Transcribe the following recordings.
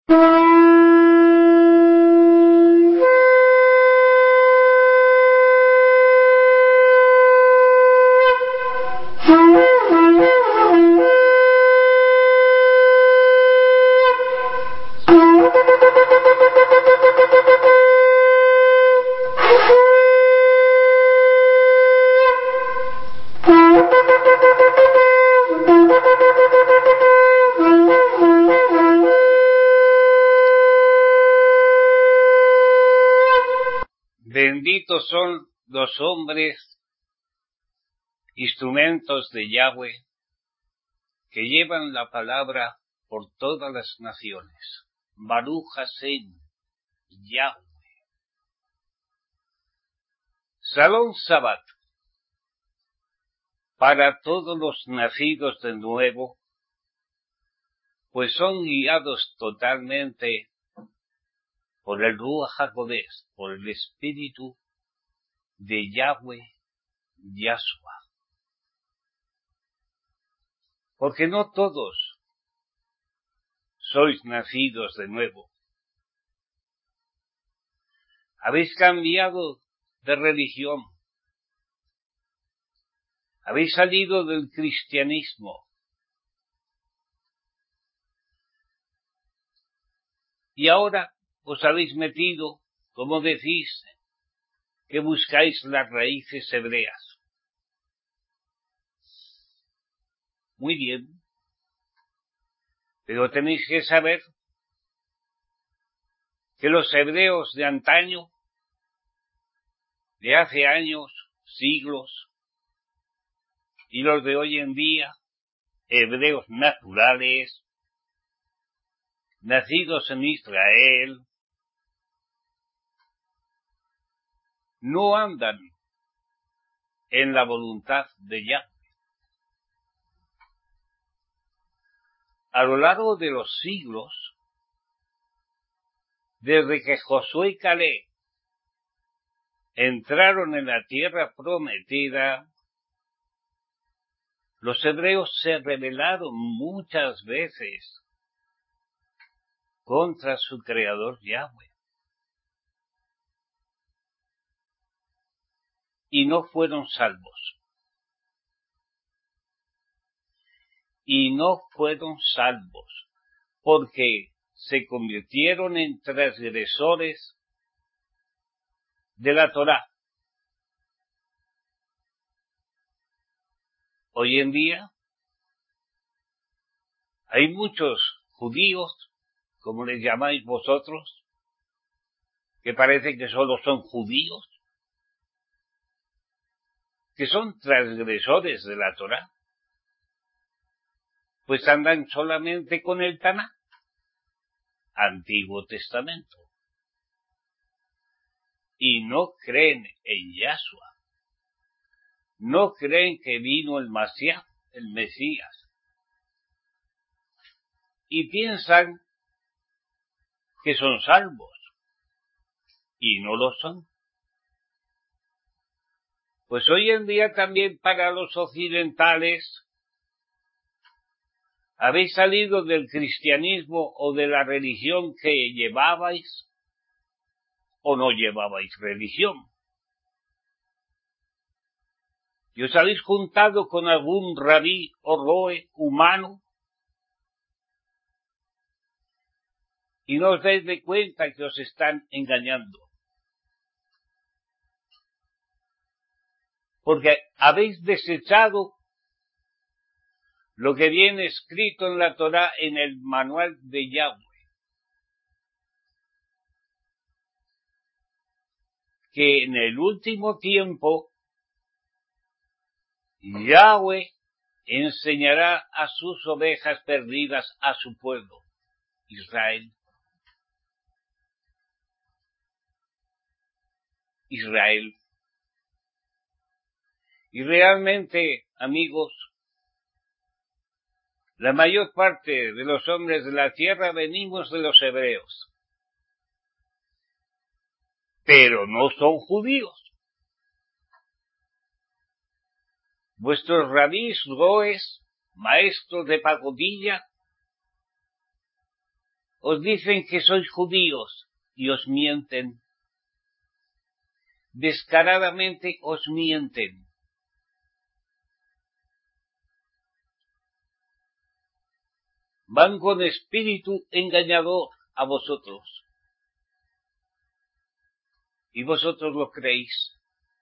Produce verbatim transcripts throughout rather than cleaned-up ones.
Benditos son los hombres, instrumentos de Yahweh, que llevan la palabra por todas las naciones. Baruch Hashem, Yahweh. Salón Sabbat. Para todos los nacidos de nuevo, pues son guiados totalmente por el Ruach HaKodesh, por el Espíritu de Yahweh, Yahshua. Porque no todos sois nacidos de nuevo. Habéis cambiado de religión. Habéis salido del cristianismo. Y ahora os habéis metido, como decís, que buscáis las raíces hebreas. Muy bien. Pero tenéis que saber que los hebreos de antaño, de hace años, siglos, y los de hoy en día, hebreos naturales, nacidos en Israel, no andan en la voluntad de Yahweh. A lo largo de los siglos, desde que Josué y Caleb entraron en la tierra prometida, los hebreos se rebelaron muchas veces contra su creador Yahweh. Y no fueron salvos. Y no fueron salvos, porque se convirtieron en transgresores de la Torá. Hoy en día hay muchos judíos, como les llamáis vosotros, que parece que solo son judíos, que son transgresores de la Torá, pues andan solamente con el Taná, Antiguo Testamento, y no creen en Yahshua, no creen que vino el Mashiach, el Mesías, y piensan que son salvos, y no lo son. Pues hoy en día también para los occidentales, habéis salido del cristianismo o de la religión que llevabais, o no llevabais religión. Y os habéis juntado con algún rabí o roe humano, y no os dais de cuenta que os están engañando. Porque habéis desechado lo que viene escrito en la Torá, en el manual de Yahweh. Que en el último tiempo, Yahweh enseñará a sus ovejas perdidas a su pueblo, Israel. Israel. Y realmente, amigos, la mayor parte de los hombres de la tierra venimos de los hebreos, pero no son judíos. Vuestros rabís, roes, maestros de pacotilla, os dicen que sois judíos y os mienten. Descaradamente os mienten. Van con espíritu engañador a vosotros. Y vosotros lo creéis.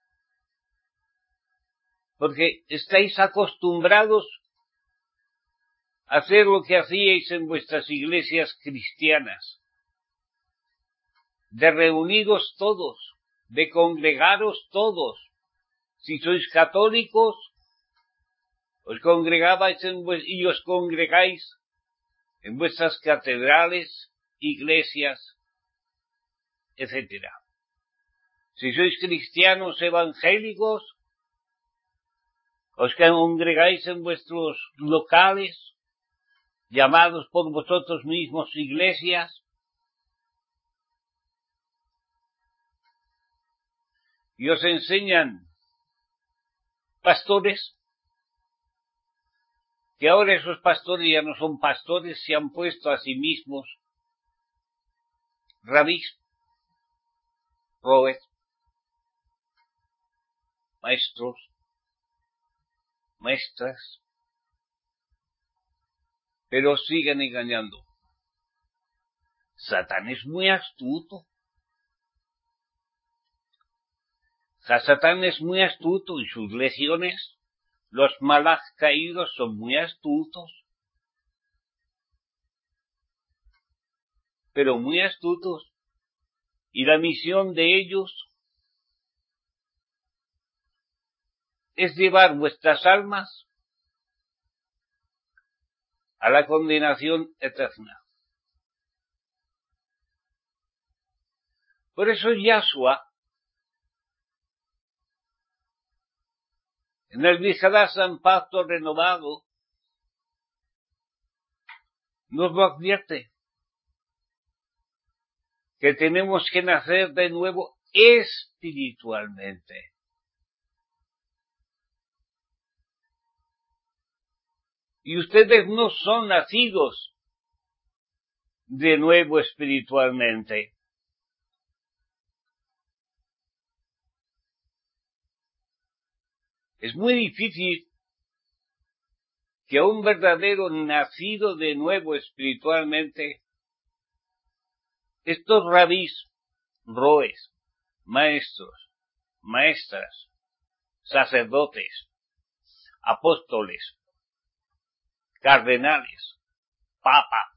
Porque estáis acostumbrados a hacer lo que hacíais en vuestras iglesias cristianas. De reuniros todos, de congregaros todos. Si sois católicos, os congregabais en vu- y os congregáis en vuestras catedrales, iglesias, etcétera. Si sois cristianos evangélicos, os congregáis en vuestros locales, llamados por vosotros mismos iglesias, y os enseñan pastores, que ahora esos pastores ya no son pastores, se han puesto a sí mismos rabís, robes, maestros, maestras, pero siguen engañando. Satán es muy astuto. Satán es muy astuto y sus legiones, los malaj caídos, son muy astutos. Pero muy astutos. Y la misión de ellos es llevar vuestras almas a la condenación eterna. Por eso Yahshua, en el Vijadasan Pacto Renovado, nos lo advierte, que tenemos que nacer de nuevo espiritualmente. Y ustedes no son nacidos de nuevo espiritualmente. Es muy difícil que a un verdadero nacido de nuevo espiritualmente, estos rabís, roes, maestros, maestras, sacerdotes, apóstoles, cardenales, papa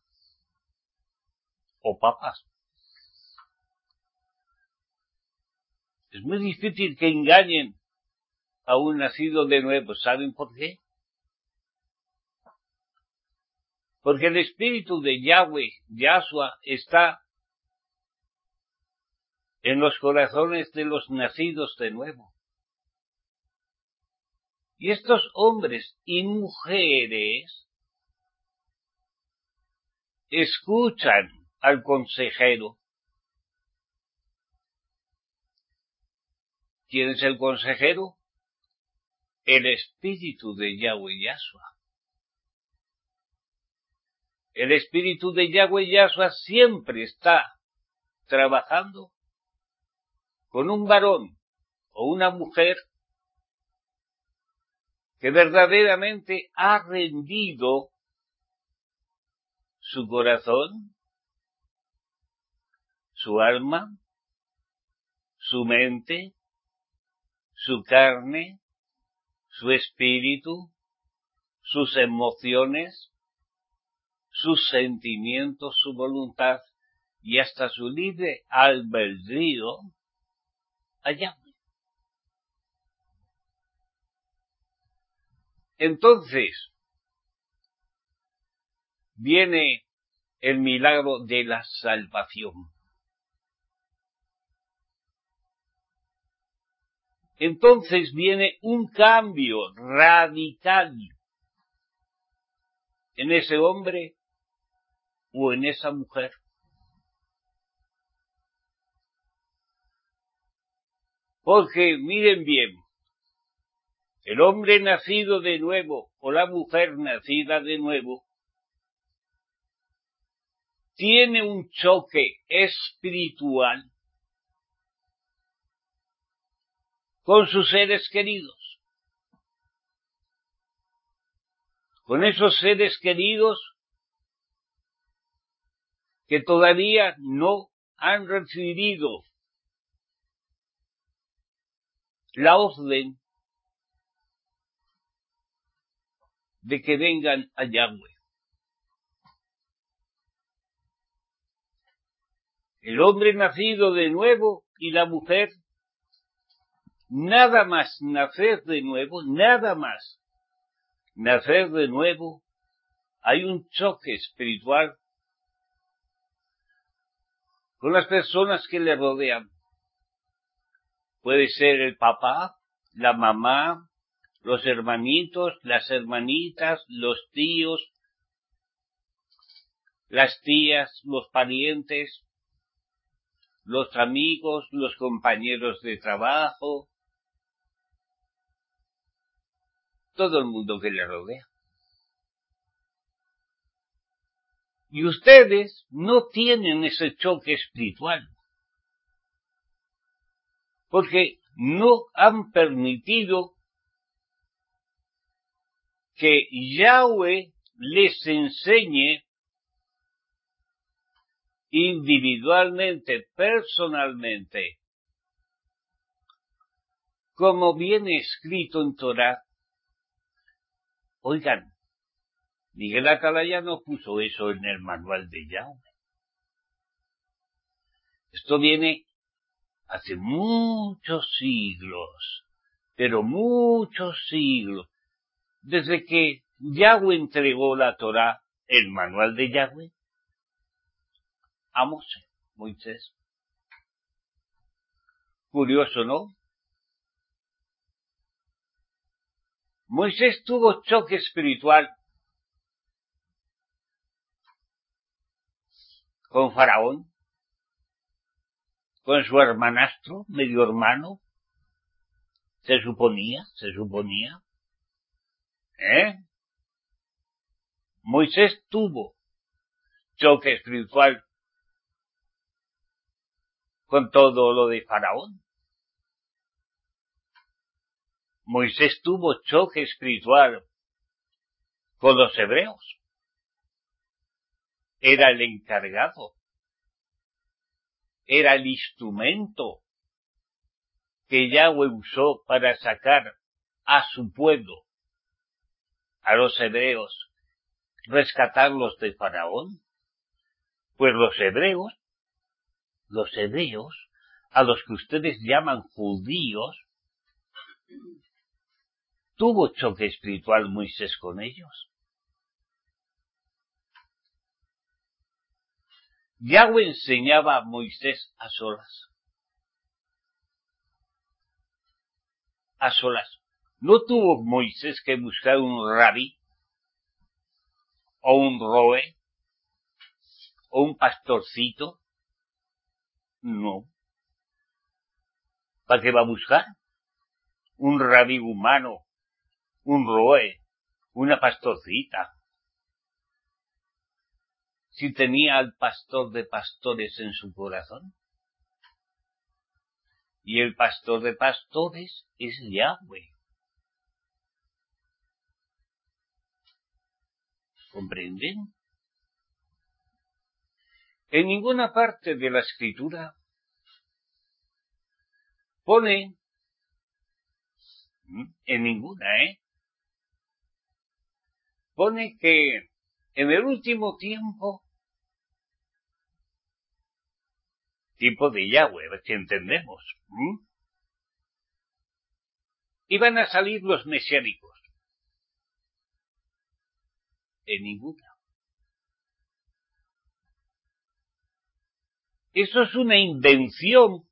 o papas. Es muy difícil que engañen a un nacido de nuevo. ¿Saben por qué? Porque el espíritu de Yahweh, Yahshua, está en los corazones de los nacidos de nuevo. Y estos hombres y mujeres escuchan al consejero. ¿Quién es el consejero? El espíritu de Yahweh Yahshua. El espíritu de Yahweh Yahshua siempre está trabajando con un varón o una mujer que verdaderamente ha rendido su corazón, su alma, su mente, su carne, su espíritu, sus emociones, sus sentimientos, su voluntad y hasta su libre albedrío allá. Entonces viene el milagro de la salvación. Entonces viene un cambio radical en ese hombre o en esa mujer. Porque miren bien, el hombre nacido de nuevo o la mujer nacida de nuevo tiene un choque espiritual con sus seres queridos. Con esos seres queridos que todavía no han recibido la orden de que vengan a Yahweh. El hombre nacido de nuevo y la mujer, nada más nacer de nuevo, nada más nacer de nuevo, hay un choque espiritual con las personas que le rodean. Puede ser el papá, la mamá, los hermanitos, las hermanitas, los tíos, las tías, los parientes, los amigos, los compañeros de trabajo, todo el mundo que le rodea. Y ustedes no tienen ese choque espiritual, porque no han permitido que Yahweh les enseñe individualmente, personalmente, como viene escrito en Torah. Oigan, Miguel Atalaya no puso eso en el manual de Yahweh. Esto viene hace muchos siglos, pero muchos siglos, desde que Yahweh entregó la Torah, el manual de Yahweh, a Moshe, Moisés. Curioso, ¿no? Moisés tuvo choque espiritual con Faraón, con su hermanastro, medio hermano, se suponía, se suponía, ¿eh? Moisés tuvo choque espiritual con todo lo de Faraón. Moisés tuvo choque espiritual con los hebreos. Era el encargado, era el instrumento que Yahweh usó para sacar a su pueblo, a los hebreos, rescatarlos de Faraón. Pues los hebreos, los hebreos, a los que ustedes llaman judíos, tuvo choque espiritual Moisés con ellos. Yahweh enseñaba a Moisés a solas. A solas. No tuvo Moisés que buscar un rabí, o un roe, o un pastorcito. No. ¿Para qué va a buscar? Un rabí humano, un roe, una pastorcita. Si tenía al pastor de pastores en su corazón. Y el pastor de pastores es Yahweh. ¿Comprenden? En ninguna parte de la escritura pone, en ninguna, ¿eh? Pone que en el último tiempo, tiempo de Yahweh, a ver si entendemos, ¿m? Iban a salir los mesiánicos. En ninguna. Eso es una invención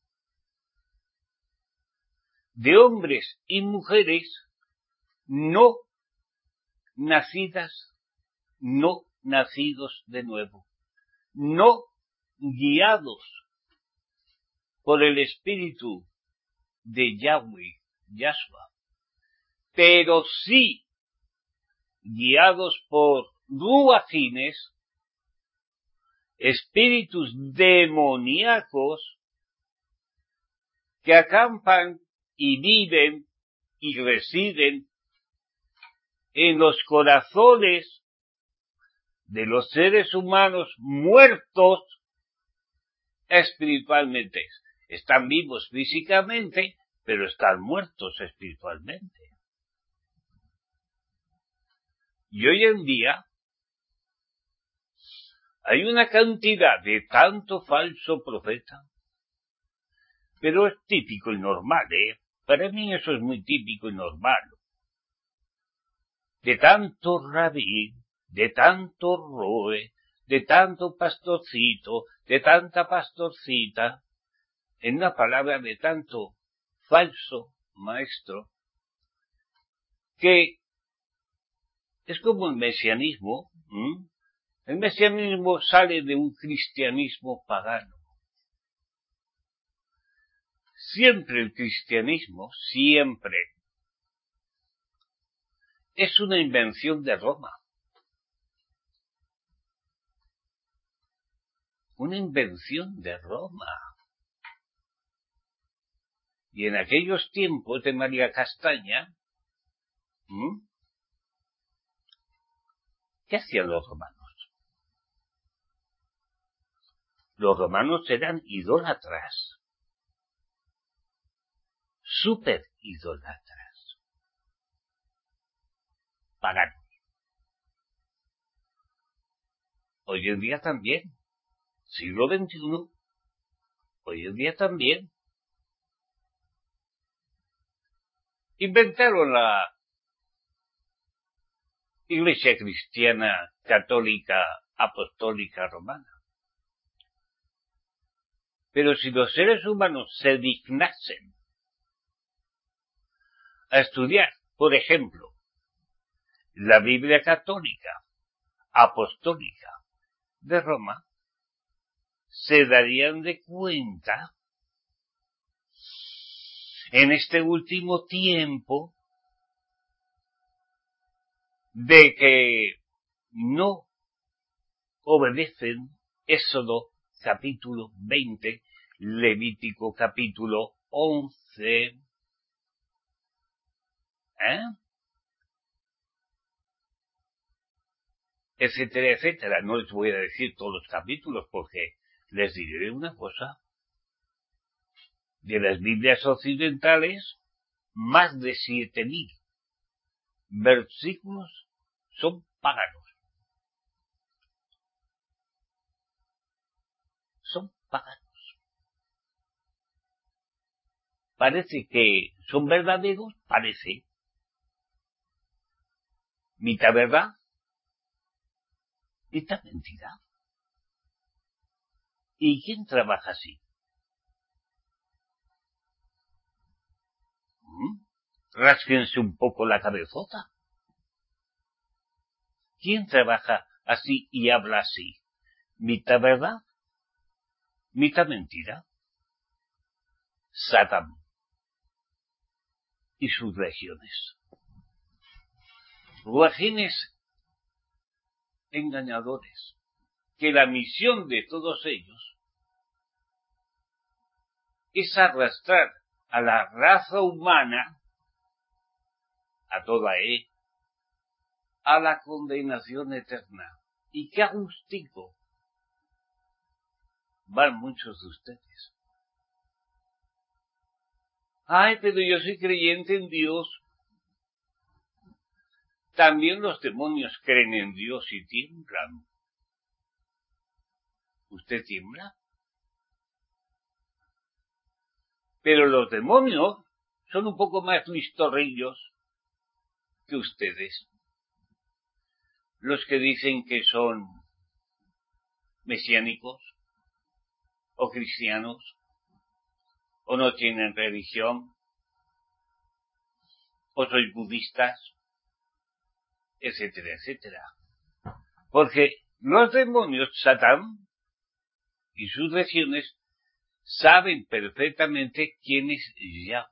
de hombres y mujeres no nacidas, no nacidos de nuevo, no guiados por el espíritu de Yahweh, Yahshua, pero sí guiados por ruajines espíritus demoníacos que acampan y viven y residen en los corazones de los seres humanos muertos espiritualmente. Están vivos físicamente, pero están muertos espiritualmente. Y hoy en día hay una cantidad de tanto falso profeta, pero es típico y normal, ¿eh? Para mí eso es muy típico y normal. De tanto rabí, de tanto roe, de tanto pastorcito, de tanta pastorcita, en una palabra de tanto falso maestro, que es como el mesianismo. ¿m? El mesianismo sale de un cristianismo pagano. Siempre el cristianismo, siempre, es una invención de Roma. Una invención de Roma. Y en aquellos tiempos de María Castaña, ¿m? ¿qué hacían los romanos? Los romanos eran idólatras. Súper idólatras. Paganos. Hoy en día también. Siglo veintiuno. Hoy en día también. Inventaron la Iglesia cristiana, católica, apostólica, romana. Pero si los seres humanos se dignasen a estudiar, por ejemplo, la Biblia católica, apostólica de Roma, se darían de cuenta en este último tiempo de que no obedecen Éxodo capítulo veinte, Levítico capítulo once, ¿eh? etcétera, etcétera. No les voy a decir todos los capítulos porque les diré una cosa. De las Biblias occidentales, más de siete mil versículos son paganos. Son paganos. Parece que son verdaderos, parece. Mitad verdad, mitad mentira. ¿Y quién trabaja así? ¿Mm? Rásquense un poco la cabezota. ¿Quién trabaja así y habla así? ¿Mitad verdad? ¿Mitad mentira? Satán y sus legiones. Ruajines engañadores, que la misión de todos ellos es arrastrar a la raza humana, a toda ella, a la condenación eterna. Y qué agustico van muchos de ustedes. Ay, pero yo soy creyente en Dios. También los demonios creen en Dios y tiemblan. ¿Usted tiembla? Pero los demonios son un poco más listorrillos que ustedes. Los que dicen que son mesiánicos o cristianos o no tienen religión o sois budistas, etcétera, etcétera. Porque los demonios, Satán y sus legiones saben perfectamente quién es Yahweh.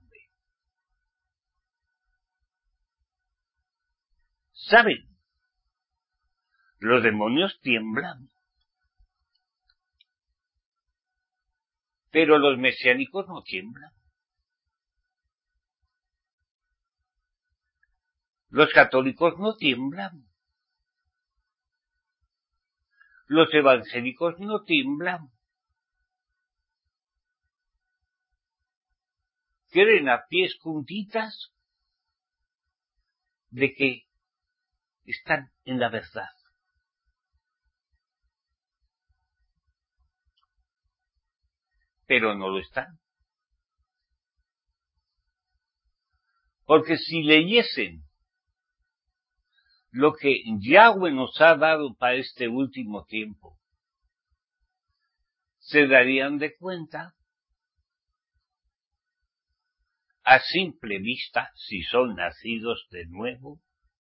Saben. Los demonios tiemblan. Pero los mesiánicos no tiemblan. Los católicos no tiemblan. Los evangélicos no tiemblan. Creen a pies juntitas de que están en la verdad. Pero no lo están. Porque si leyesen lo que Yahweh nos ha dado para este último tiempo, se darían de cuenta, a simple vista, si son nacidos de nuevo,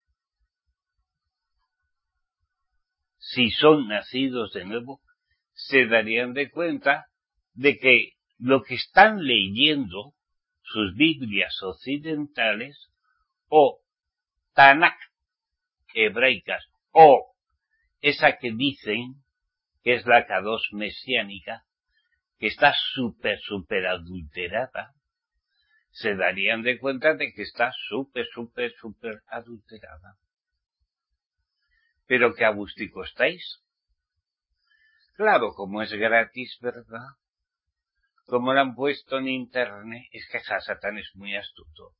si son nacidos de nuevo, se darían de cuenta de que lo que están leyendo sus Biblias occidentales o Tanakh hebraicas o esa que dicen que es la Kadosh mesiánica, que está súper, súper adulterada, se darían de cuenta de que está súper, súper, súper adulterada. Pero que a gustico estáis. Claro, como es gratis, ¿verdad? Como lo han puesto en internet, es que Hasatán es muy astuto.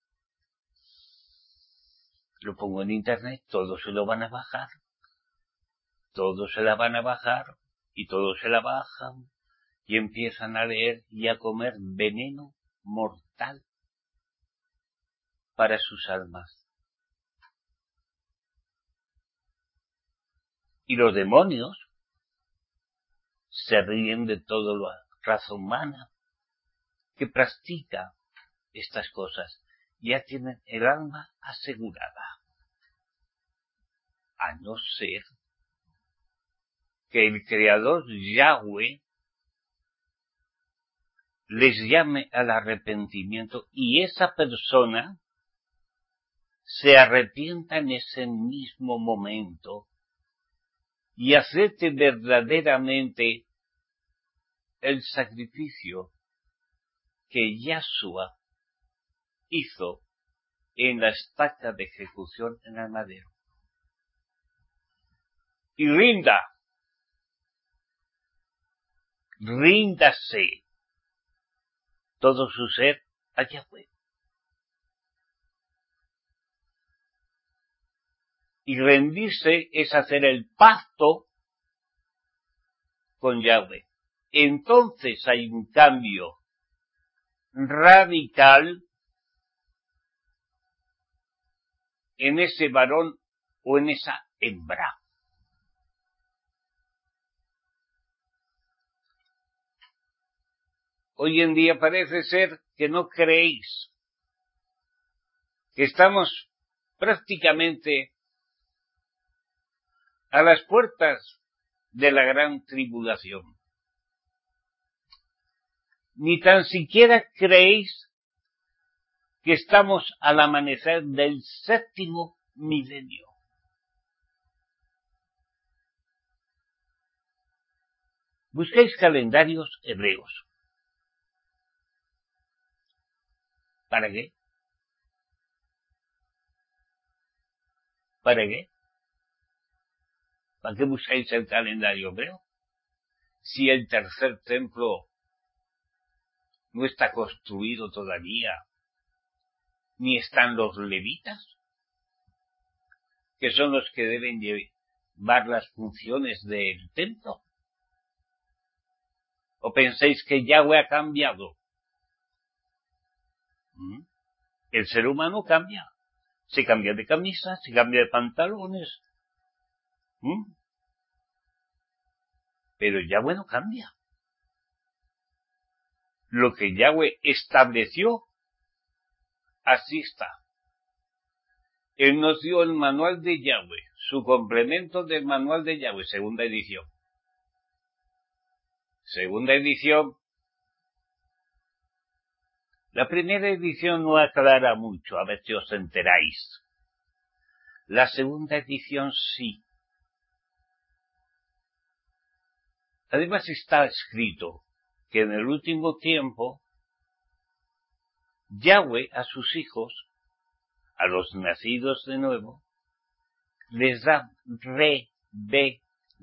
Lo pongo en internet, todos se lo van a bajar. Todos se la van a bajar y todos se la bajan y empiezan a leer y a comer veneno mortal para sus almas. Y los demonios se ríen de toda la raza humana que practica estas cosas. Ya tienen el alma asegurada. A no ser que el Creador Yahweh les llame al arrepentimiento y esa persona se arrepienta en ese mismo momento y acepte verdaderamente el sacrificio que Yahshua hizo en la estaca de ejecución en el madero. Y rinda, ríndase todo su ser a Yahweh. Y rendirse es hacer el pacto con Yahweh. Entonces hay un cambio radical en ese varón o en esa hembra. Hoy en día parece ser que no creéis que estamos prácticamente a las puertas de la gran tribulación. Ni tan siquiera creéis que estamos al amanecer del séptimo milenio. Busquéis calendarios hebreos. ¿Para qué? ¿Para qué? ¿Para qué buscáis el calendario hebreo? Si el tercer templo no está construido todavía, ni están los levitas, que son los que deben llevar las funciones del templo. ¿O pensáis que Yahweh ha cambiado? ¿Mm? El ser humano cambia. Se cambia de camisa, se cambia de pantalones. ¿Mm? Pero Yahweh no cambia. Lo que Yahweh estableció, así está. Él nos dio el manual de Yahweh, su complemento del manual de Yahweh, segunda edición. Segunda edición. La primera edición no aclara mucho, a ver si os enteráis. La segunda edición sí. Además está escrito que en el último tiempo Yahweh a sus hijos, a los nacidos de nuevo, les da revelación.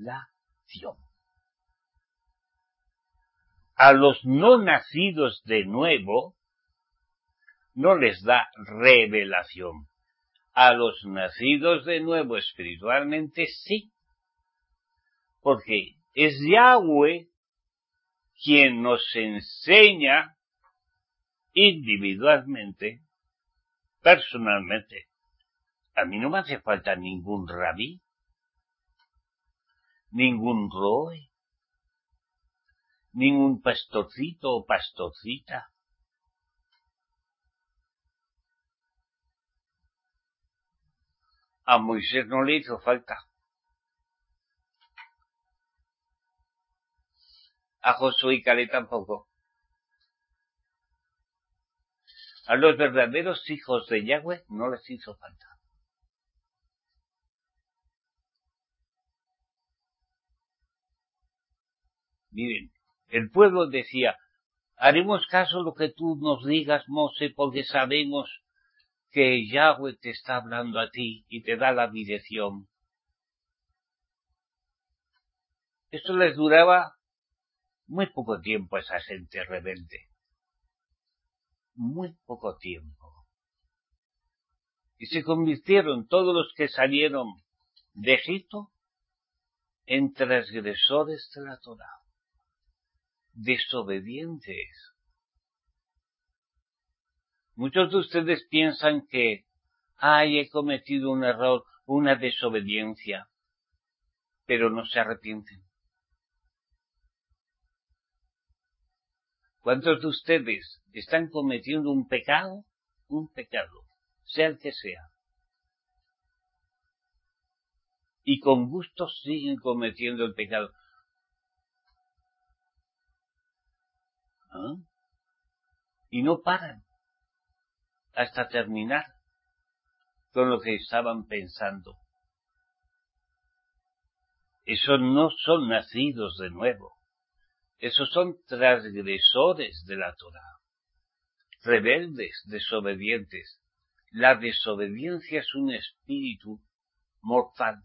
A los no nacidos de nuevo no les da revelación. A los nacidos de nuevo espiritualmente sí, porque es Yahweh quien nos enseña individualmente, personalmente. A mí no me hace falta ningún rabí, ningún roe, ningún pastorcito o pastorcita. A Moisés no le hizo falta. A Josué y Caleb tampoco. A los verdaderos hijos de Yahweh no les hizo falta. Miren, el pueblo decía, haremos caso a lo que tú nos digas, Mose, porque sabemos que Yahweh te está hablando a ti y te da la dirección. Esto les duraba muy poco tiempo a esa gente rebelde. Muy poco tiempo. Y se convirtieron todos los que salieron de Egipto en transgresores de la Torá, desobedientes. Muchos de ustedes piensan que, ay, he cometido un error, una desobediencia, pero no se arrepienten. ¿Cuántos de ustedes están cometiendo un pecado? Un pecado, sea el que sea. Y con gusto siguen cometiendo el pecado. ¿Ah? Y no paran hasta terminar con lo que estaban pensando. Esos no son nacidos de nuevo. Esos son transgresores de la Torá. Rebeldes, desobedientes. La desobediencia es un espíritu mortal.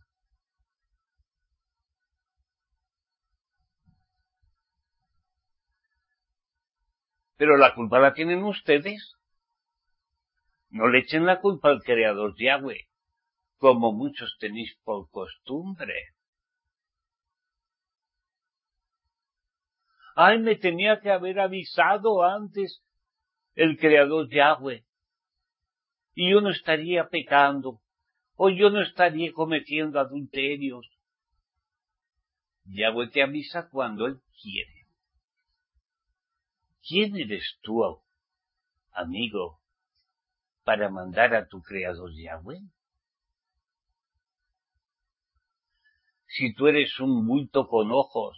Pero la culpa la tienen ustedes. No le echen la culpa al Creador Yahweh, como muchos tenéis por costumbre. Ay, me tenía que haber avisado antes el Creador Yahweh, y yo no estaría pecando, o yo no estaría cometiendo adulterios. Yahweh te avisa cuando Él quiere. ¿Quién eres tú, amigo, para mandar a tu Creador Yahweh? Si tú eres un bulto con ojos,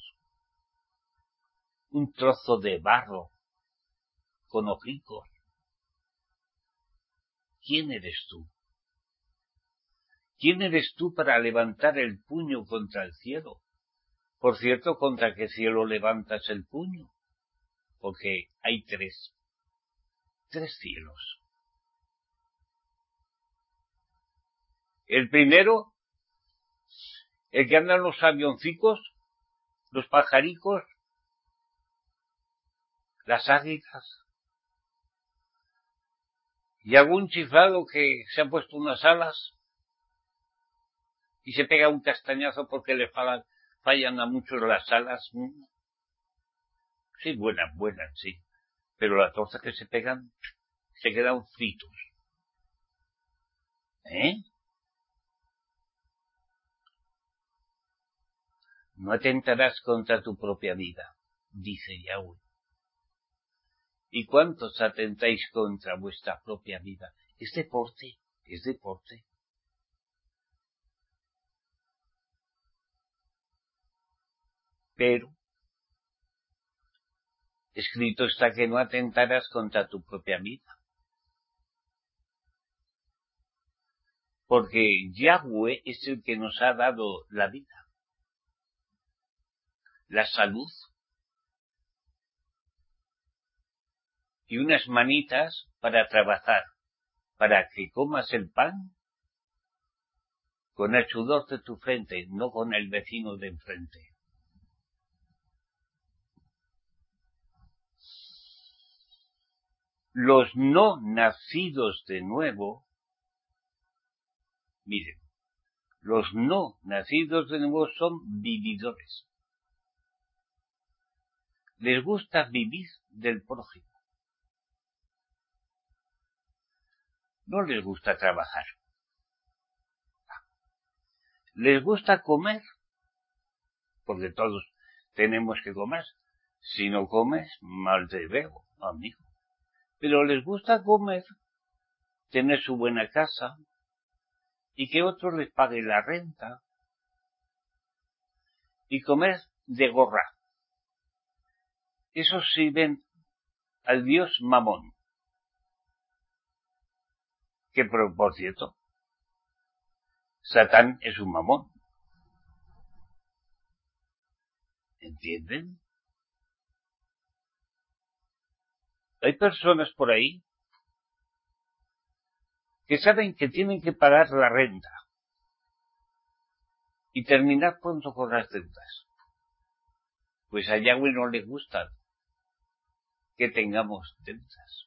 un trozo de barro con hocicos, ¿quién eres tú? ¿Quién eres tú para levantar el puño contra el cielo? Por cierto, ¿contra qué cielo levantas el puño? Porque hay tres, tres cielos. El primero, el que andan los avioncicos, los pajaricos, las águilas, y algún chiflado que se ha puesto unas alas y se pega un castañazo porque le fallan, fallan a muchos las alas. Sí, buenas, buenas, sí. Pero las tortas que se pegan se quedan fritos. ¿Eh? No atentarás contra tu propia vida, dice Yahweh. ¿Y cuántos atentáis contra vuestra propia vida? Es deporte, es deporte. Pero escrito está que no atentarás contra tu propia vida. Porque Yahweh es el que nos ha dado la vida, la salud, y unas manitas para trabajar, para que comas el pan con el sudor de tu frente, no con el vecino de enfrente. Los no nacidos de nuevo, miren, los no nacidos de nuevo son vividores. Les gusta vivir del prójimo. No les gusta trabajar. Les gusta comer, porque todos tenemos que comer. Si no comes, mal te veo, amigo. Pero les gusta comer, tener su buena casa, y que otro les pague la renta, y comer de gorra. Eso sirven al dios Mamón, que por, por cierto, Satán es un mamón. ¿Entienden? Hay personas por ahí que saben que tienen que pagar la renta y terminar pronto con las deudas. Pues a Yahweh no le gusta que tengamos deudas.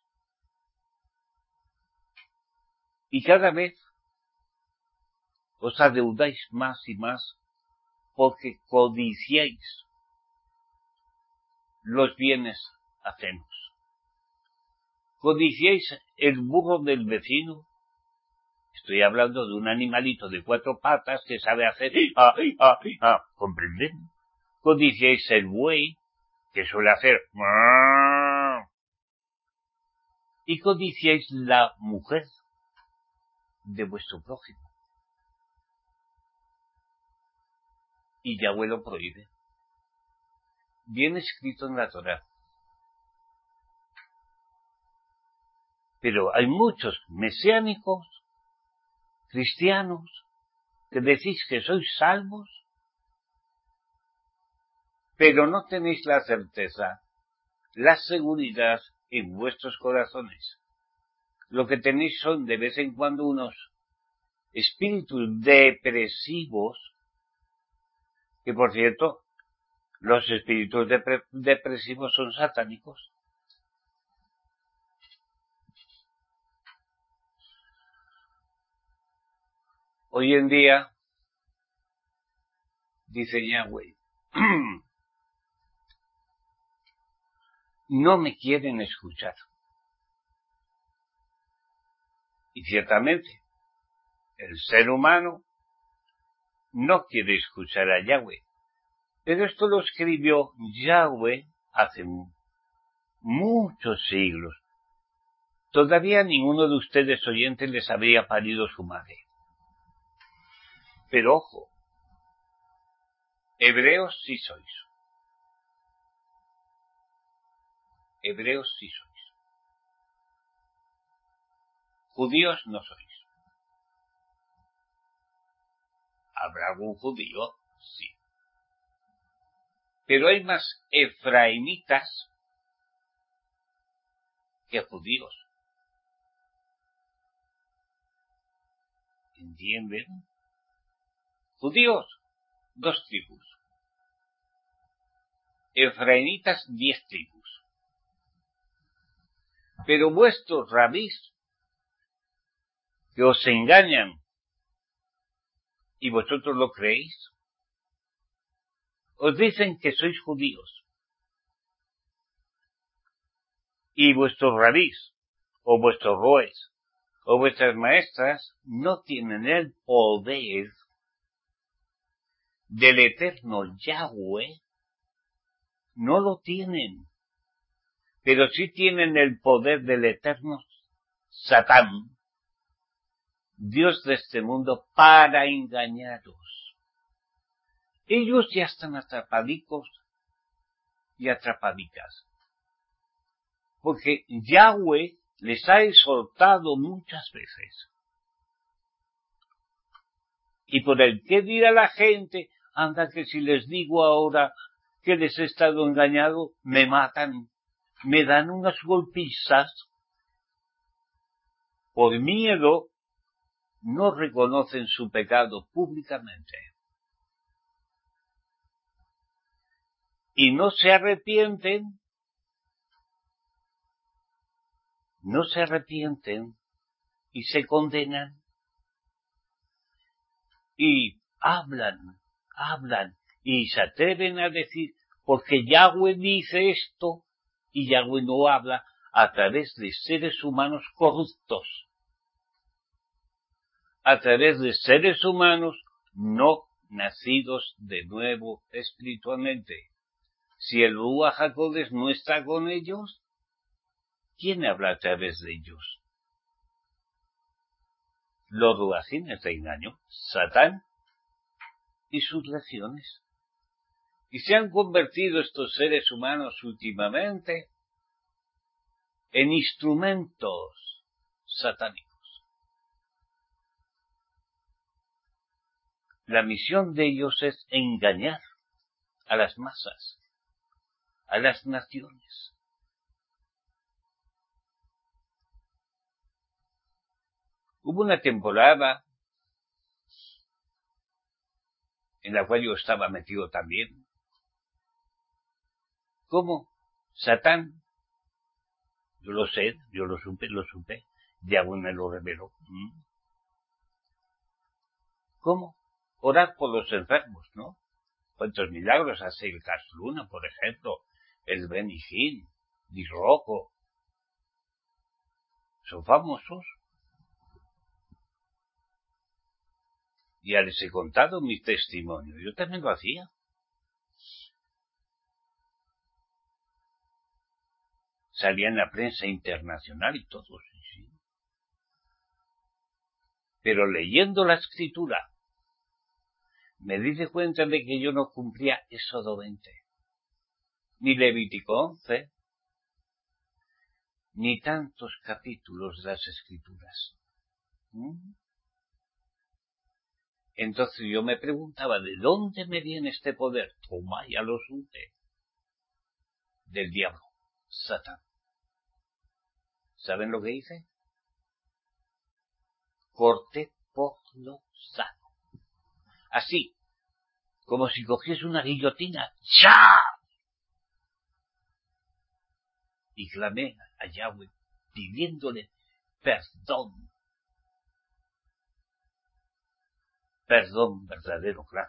Y cada vez os adeudáis más y más porque codiciáis los bienes ajenos. Codiciáis el burro del vecino. Estoy hablando de un animalito de cuatro patas que sabe hacer... ¡Ah, ah, ah! ¿Comprenden? Codiciáis el buey, que suele hacer... Y codiciáis la mujer de vuestro prójimo. Y Yahweh lo prohíbe. Viene escrito en la Torá. Pero hay muchos mesiánicos, cristianos, que decís que sois salvos, pero no tenéis la certeza, la seguridad en vuestros corazones. Lo que tenéis son de vez en cuando unos espíritus depresivos, que por cierto, los espíritus depre- depresivos son satánicos. Hoy en día, dice Yahweh, no me quieren escuchar. Y ciertamente, el ser humano no quiere escuchar a Yahweh. Pero esto lo escribió Yahweh hace muchos siglos. Todavía ninguno de ustedes oyentes les habría parido su madre. Pero ojo, hebreos sí sois. Hebreos sí sois. Judíos no sois. ¿Habrá algún judío? Sí. Pero hay más efraimitas que judíos. ¿Entienden? Judíos, dos tribus. Efraimitas, diez tribus. Pero vuestros rabís, que os engañan, y vosotros lo creéis, os dicen que sois judíos. Y vuestros rabís, o vuestros roes, o vuestras maestras, no tienen el poder del eterno Yahweh, no lo tienen, pero sí tienen el poder del eterno Satán, Dios de este mundo, para engañaros. Ellos ya están atrapadicos y atrapadicas, porque Yahweh les ha exhortado muchas veces. Y por el que dirá la gente, anda que si les digo ahora que les he estado engañado, me matan, me dan unas golpizas, por miedo, no reconocen su pecado públicamente. Y no se arrepienten, no se arrepienten y se condenan. Y hablan, hablan y se atreven a decir, porque Yahweh dice esto y Yahweh no habla a través de seres humanos corruptos, a través de seres humanos no nacidos de nuevo espiritualmente. Si el Ruach HaKodesh no está con ellos, ¿quién habla a través de ellos? Los ruajines de engaño, Satán y sus legiones. Y se han convertido estos seres humanos últimamente en instrumentos satánicos. La misión de ellos es engañar a las masas, a las naciones. Hubo una temporada en la cual yo estaba metido también. ¿Cómo? Satán, yo lo sé, yo lo supe, lo supe, Yahweh me lo reveló. ¿Cómo? Orar por los enfermos, ¿no? ¿Cuántos milagros hace el Casluna, por ejemplo? El Benihín, Disroco. Son famosos. Ya les he contado mi testimonio. Yo también lo hacía. Salía en la prensa internacional y todo, sí, sí. Pero leyendo la escritura, me di cuenta de que yo no cumplía Éxodo veinte, ni Levítico once, ni tantos capítulos de las escrituras. ¿Mm? Entonces yo me preguntaba, ¿de dónde me viene este poder? Toma, ya lo supe. Del diablo, Satán. ¿Saben lo que hice? Corté por lo sano. Así, como si cogiese una guillotina. ¡Ya! Y clamé a Yahweh, pidiéndole perdón. Perdón verdadero, claro.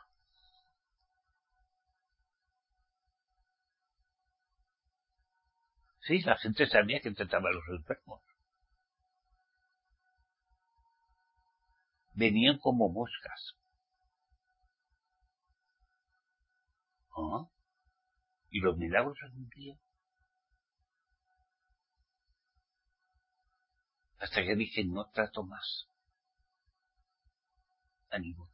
Sí, la gente sabía que trataba a los enfermos. Venían como moscas. ¿Ah? Y los milagros se cumplían. Hasta que dije, no trato más a ninguno.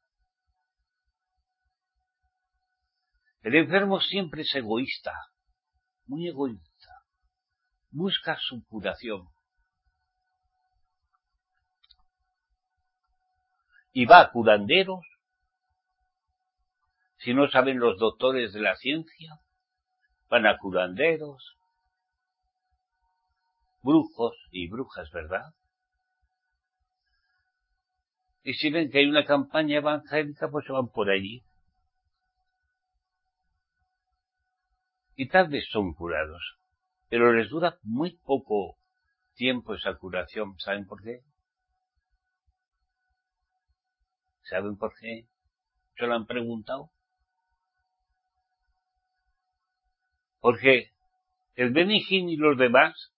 El enfermo siempre es egoísta, muy egoísta. Busca su curación. Y va a curanderos. Si no saben los doctores de la ciencia, van a curanderos, brujos y brujas, ¿verdad? Y si ven que hay una campaña evangélica, pues se van por allí. Y tal vez son curados, pero les dura muy poco tiempo esa curación. ¿Saben por qué? ¿Saben por qué? ¿Se lo han preguntado? Porque el Benihín y los demás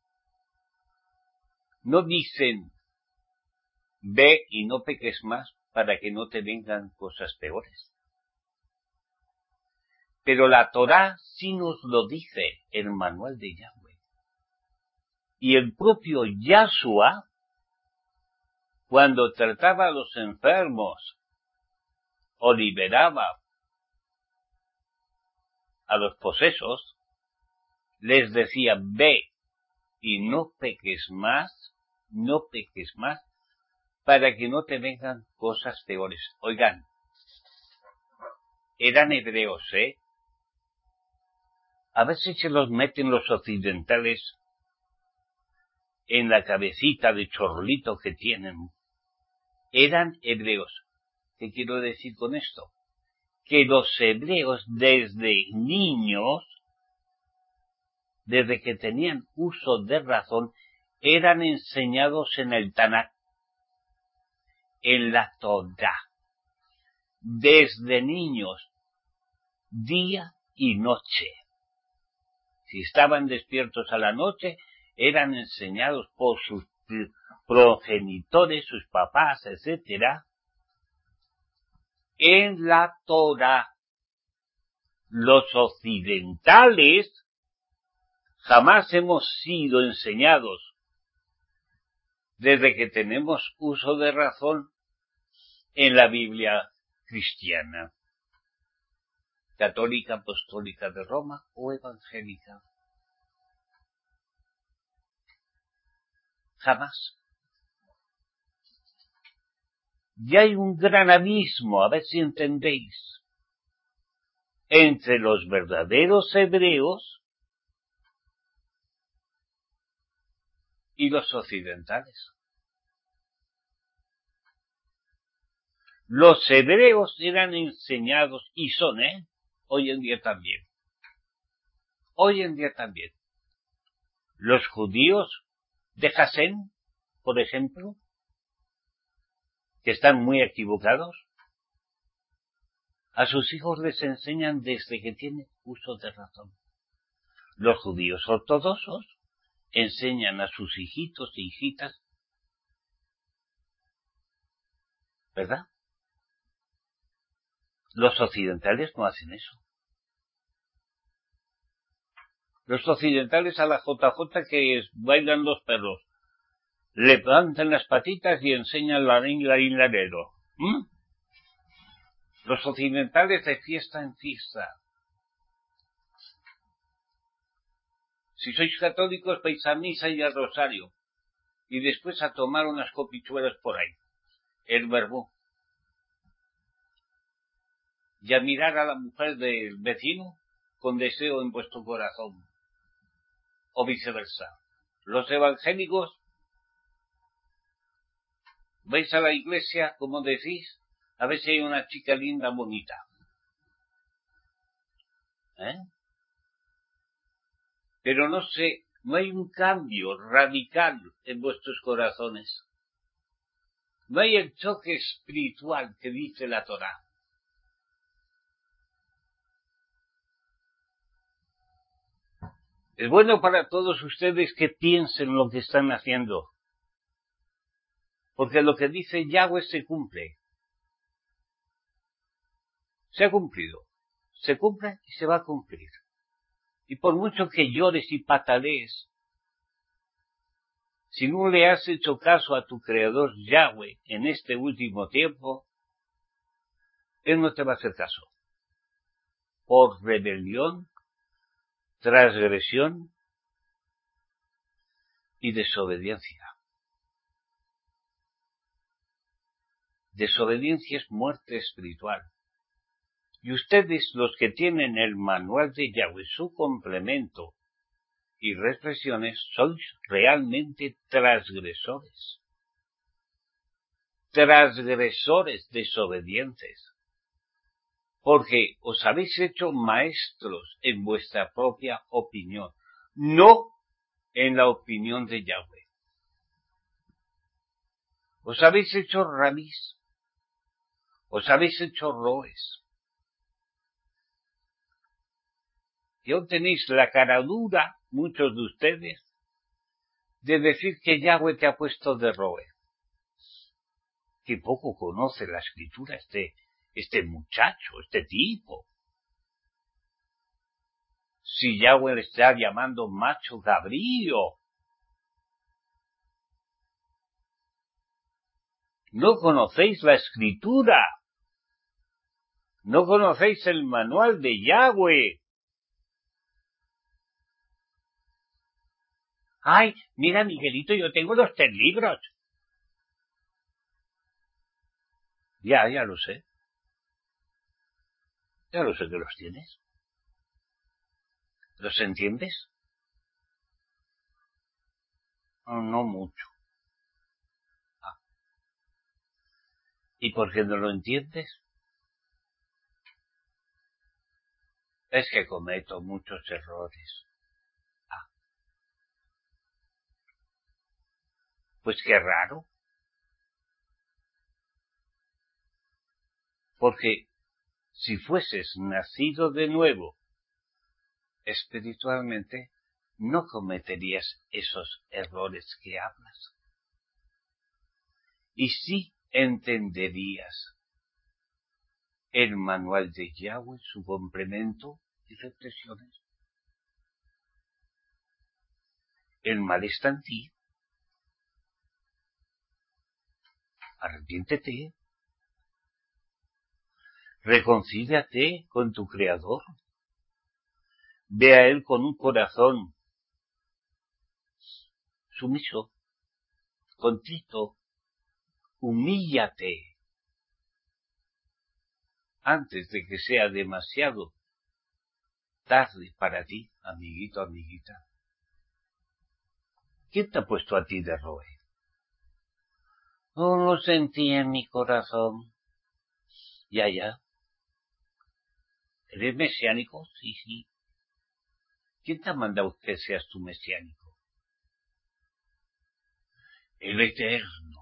no dicen ve y no peques más para que no te vengan cosas peores. Pero la Torá sí nos lo dice, el manual de Yahweh. Y el propio Yahshua, cuando trataba a los enfermos o liberaba a los posesos, les decía, ve y no peques más, no peques más, para que no te vengan cosas peores. Oigan, eran hebreos, ¿eh? A veces se los meten los occidentales en la cabecita de chorlito que tienen. Eran hebreos. ¿Qué quiero decir con esto? Que los hebreos desde niños, desde que tenían uso de razón, eran enseñados en el Tanakh, en la Torá, desde niños, día y noche. Si estaban despiertos a la noche, eran enseñados por sus progenitores, sus papás, etcétera, en la Torá. Los occidentales jamás hemos sido enseñados, desde que tenemos uso de razón, en la Biblia cristiana, católica, apostólica de Roma o evangélica. Jamás. Y hay un gran abismo, a ver si entendéis, entre los verdaderos hebreos y los occidentales. Los hebreos eran enseñados, y son, ¿eh? Hoy en día también. Hoy en día también. Los judíos de Jasén, por ejemplo, que están muy equivocados, a sus hijos les enseñan desde que tienen uso de razón. Los judíos ortodoxos enseñan a sus hijitos e hijitas, ¿verdad? Los occidentales no hacen eso. Los occidentales a la J J que bailan los perros, levantan las patitas y enseñan la lengua y el dedo. ¿Mm? Los occidentales de fiesta en fiesta. Si sois católicos, vais a misa y al rosario, y después a tomar unas copichuelas por ahí, el verbú, y a mirar a la mujer del vecino con deseo en vuestro corazón, o viceversa. Los evangélicos, vais a la iglesia, como decís, a ver si hay una chica linda, bonita. ¿Eh? Pero no sé, no hay un cambio radical en vuestros corazones. No hay el choque espiritual que dice la Torá. Es bueno para todos ustedes que piensen lo que están haciendo, porque lo que dice Yahweh se cumple. Se ha cumplido, se cumple y se va a cumplir. Y por mucho que llores y patalees, si no le has hecho caso a tu Creador Yahweh en este último tiempo, Él no te va a hacer caso. Por rebelión, transgresión y desobediencia. Desobediencia es muerte espiritual. Y ustedes, los que tienen el manual de Yahweh, su complemento y reflexiones, sois realmente transgresores. Transgresores desobedientes. Porque os habéis hecho maestros en vuestra propia opinión, no en la opinión de Yahweh. Os habéis hecho rabís, os habéis hecho roes. Y aún tenéis la cara dura, muchos de ustedes, de decir que Yahweh te ha puesto de roe. Que poco conoce la escritura este, este muchacho, este tipo. Si Yahweh le está llamando macho cabrío. No conocéis la escritura. No conocéis el manual de Yahweh. Ay, mira, Miguelito, yo tengo los tres libros. Ya, ya lo sé. Ya lo sé que los tienes. ¿Los entiendes? No, no mucho. Ah. ¿Y por qué no lo entiendes? Es que cometo muchos errores. Ah. Pues qué raro. Porque si fueses nacido de nuevo espiritualmente, no cometerías esos errores que hablas. Y sí entenderías el manual de Yahweh, su complemento y reflexiones. El mal está en ti. Arrepiéntete. Reconcíliate con tu Creador. Ve a Él con un corazón sumiso, contrito. Humíllate antes de que sea demasiado tarde para ti, amiguito, amiguita. ¿Quién te ha puesto a ti de roe? No lo sentí en mi corazón. Ya, ya. ¿Eres mesiánico? Sí, sí. ¿Quién te ha mandado que seas tú mesiánico? El Eterno.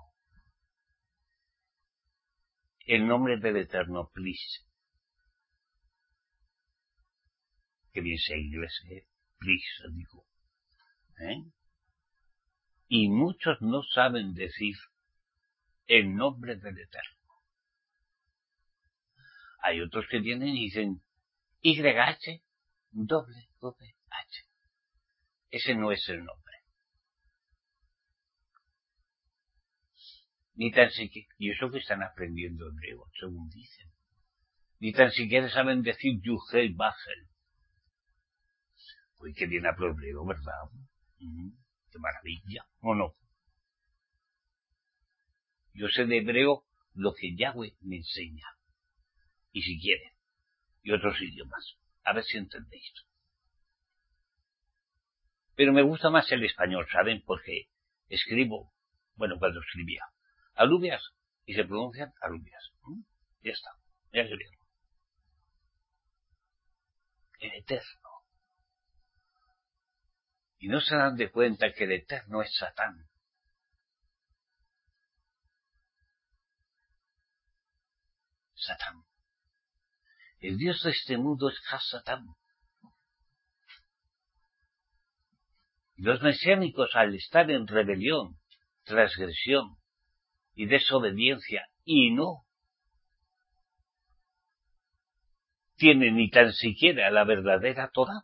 El nombre del Eterno, please. Que bien sea inglés, ¿eh? Please, digo. ¿Eh? Y muchos no saben decir el nombre del Eterno. Hay otros que vienen y dicen Y H, doble, doble H. Ese no es el nombre. Ni tan siquiera, y eso que están aprendiendo hebreo, según dicen. Ni tan siquiera saben decir Yuhel Bajel. Uy, que bien hablo hebreo, ¿verdad? Mm, qué maravilla, ¿o no? Yo sé de hebreo lo que Yahweh me enseña. Y si quiere, y otros idiomas. A ver si entendéis. Pero me gusta más el español, ¿saben? Porque escribo, bueno, cuando escribía, alubias, y se pronuncian alubias. ¿Mm? Ya está, ya se vio. El Eterno. Y no se dan de cuenta que el Eterno es Satán. Satán. El Dios de este mundo es Hasatán. Los mesiánicos, al estar en rebelión, transgresión y desobediencia, y no tienen ni tan siquiera la verdadera Torá,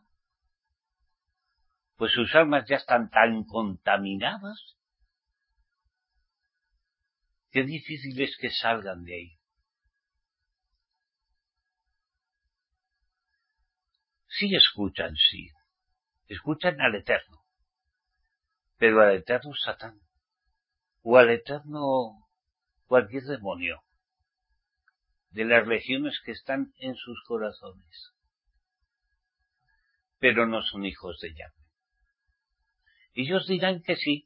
pues sus almas ya están tan contaminadas que difícil es que salgan de ahí. Sí escuchan, sí, escuchan al Eterno, pero al Eterno Satán, o al Eterno cualquier demonio, de las legiones que están en sus corazones, pero no son hijos de Yahweh. Y ellos dirán que sí.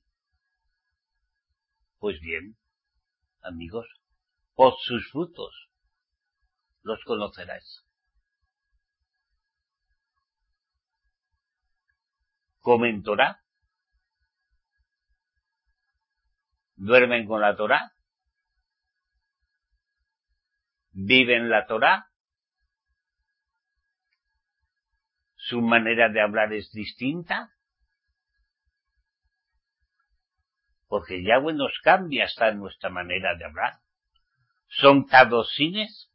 Pues bien, amigos, por sus frutos los conoceráis. ¿Comen Torá? ¿Duermen con la Torá? ¿Viven la Torá? ¿Su manera de hablar es distinta? Porque Yahweh nos cambia hasta nuestra manera de hablar. ¿Son cadosines?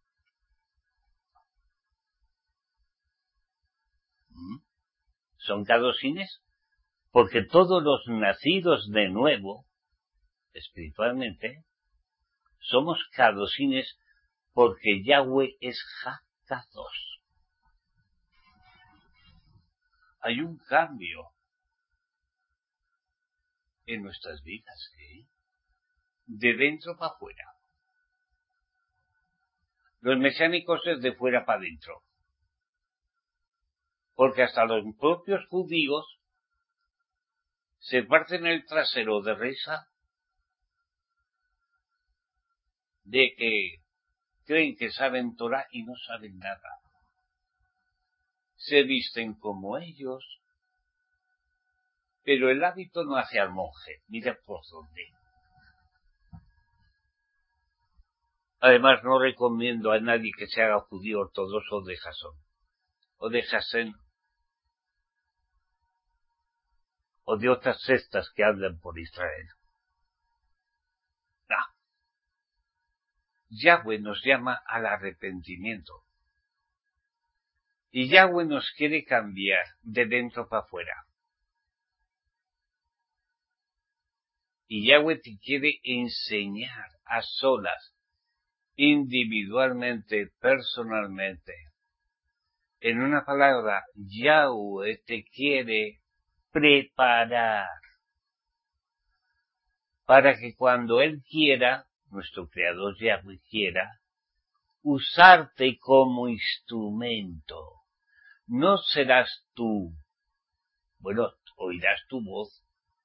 ¿Son cadosines? Porque todos los nacidos de nuevo, espiritualmente, somos cadosines porque Yahweh es Ha-Kadosh. Hay un cambio en nuestras vidas, ¿eh? De dentro para afuera. Los mesiánicos es de fuera para adentro. porque hasta los propios judíos se parten el trasero de risa de que creen que saben Torah y no saben nada. Se visten como ellos, pero el hábito no hace al monje. Mira por dónde. Además, no recomiendo a nadie que se haga judío ortodoxo de Jasón, o de Jasén, o de otras sectas que andan por Israel. No. Yahweh nos llama al arrepentimiento. Y Yahweh nos quiere cambiar de dentro para afuera. Y Yahweh te quiere enseñar a solas, individualmente, personalmente. En una palabra, Yahweh te quiere preparar para que cuando Él quiera, nuestro Creador Yahweh quiera, usarte como instrumento. No serás tú. Bueno, oirás tu voz.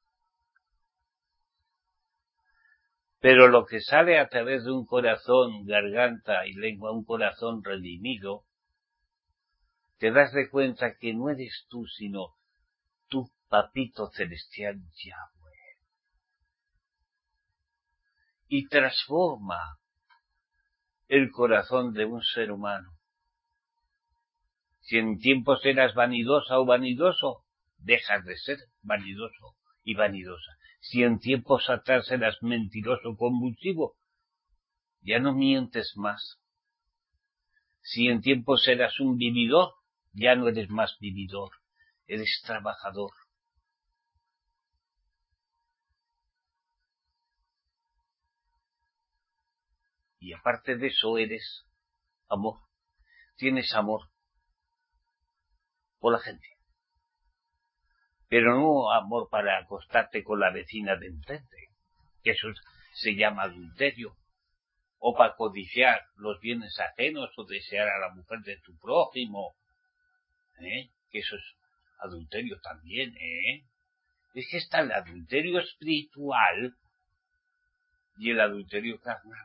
Pero lo que sale a través de un corazón, garganta y lengua, un corazón redimido, te das de cuenta que no eres tú, sino tu papito celestial Yahweh. Y transforma el corazón de un ser humano. Si en tiempos eras vanidosa o vanidoso, dejas de ser vanidoso y vanidosa. Si en tiempos atrás eras mentiroso convulsivo, ya no mientes más. Si en tiempos eras un vividor, ya no eres más vividor, eres trabajador. Y aparte de eso eres amor, tienes amor por la gente. Pero no amor para acostarte con la vecina de enfrente, que eso se llama adulterio, o para codiciar los bienes ajenos o desear a la mujer de tu prójimo, ¿eh? Que eso es adulterio también, ¿eh? Es que está el adulterio espiritual y el adulterio carnal.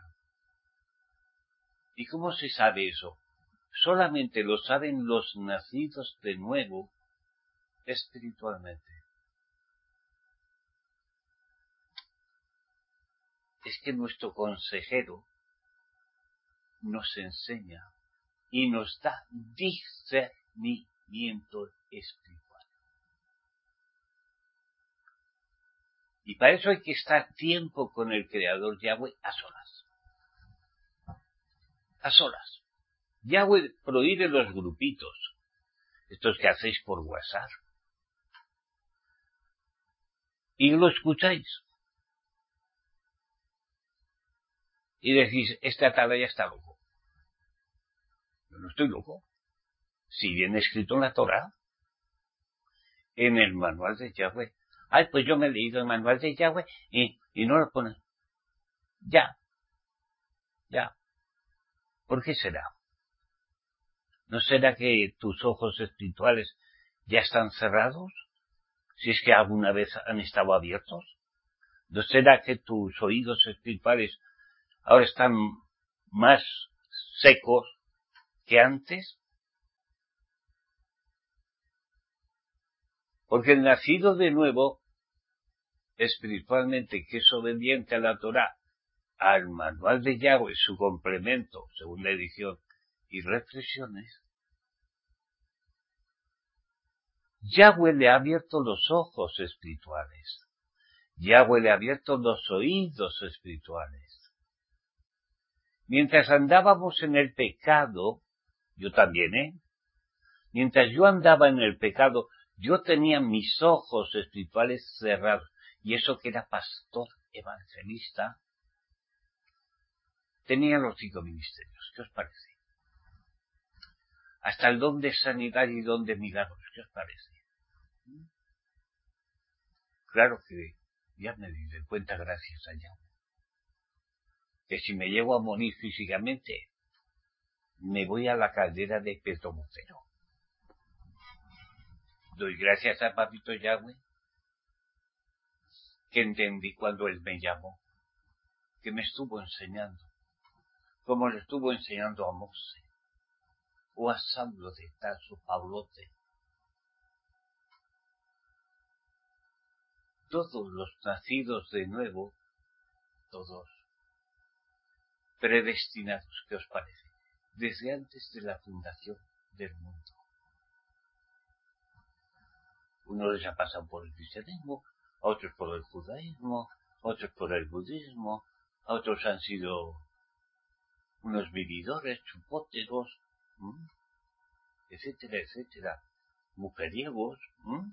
¿Y cómo se sabe eso? Solamente lo saben los nacidos de nuevo espiritualmente. Es que nuestro consejero nos enseña y nos da discernimiento espiritual. Y para eso hay que estar tiempo con el Creador Yahweh a solas. A solas. Yahweh prohíbe los grupitos, estos que hacéis por WhatsApp. Y lo escucháis. Y decís, este atalaya está loco. Yo no estoy loco. Si viene escrito en la Torah, en el manual de Yahweh. Ay, pues yo me he leído el manual de Yahweh y, y no lo pone. Ya. Ya. ¿Por qué será? ¿No será que tus ojos espirituales ya están cerrados? Si es que alguna vez han estado abiertos. ¿No será que tus oídos espirituales ahora están más secos que antes? Porque el nacido de nuevo, espiritualmente, que es obediente a la Torah, al manual de Yahweh, su complemento, segunda edición, y reflexiones, Yahweh le ha abierto los ojos espirituales. Yahweh le ha abierto los oídos espirituales. Mientras andábamos en el pecado, yo también, ¿eh? Mientras yo andaba en el pecado, yo tenía mis ojos espirituales cerrados. Y eso que era pastor evangelista, tenía los cinco ministerios. ¿Qué os parece? Hasta el don de sanidad y don de milagros. ¿Qué os parece? Claro que ya me di de cuenta, gracias a Yahweh, que si me llego a morir físicamente, me voy a la caldera de Petromocero. Doy gracias a Papito Yahweh que entendí cuando Él me llamó, que me estuvo enseñando, como le estuvo enseñando a Mose, o a Saulo de Tarso, Paulote. Todos los nacidos de nuevo, todos predestinados, ¿qué os parece? Desde antes de la fundación del mundo. Unos ya pasan por el cristianismo, otros por el judaísmo, otros por el budismo, otros han sido unos vividores, chupóteros, ¿m? etcétera, etcétera, mujeriegos, ¿m?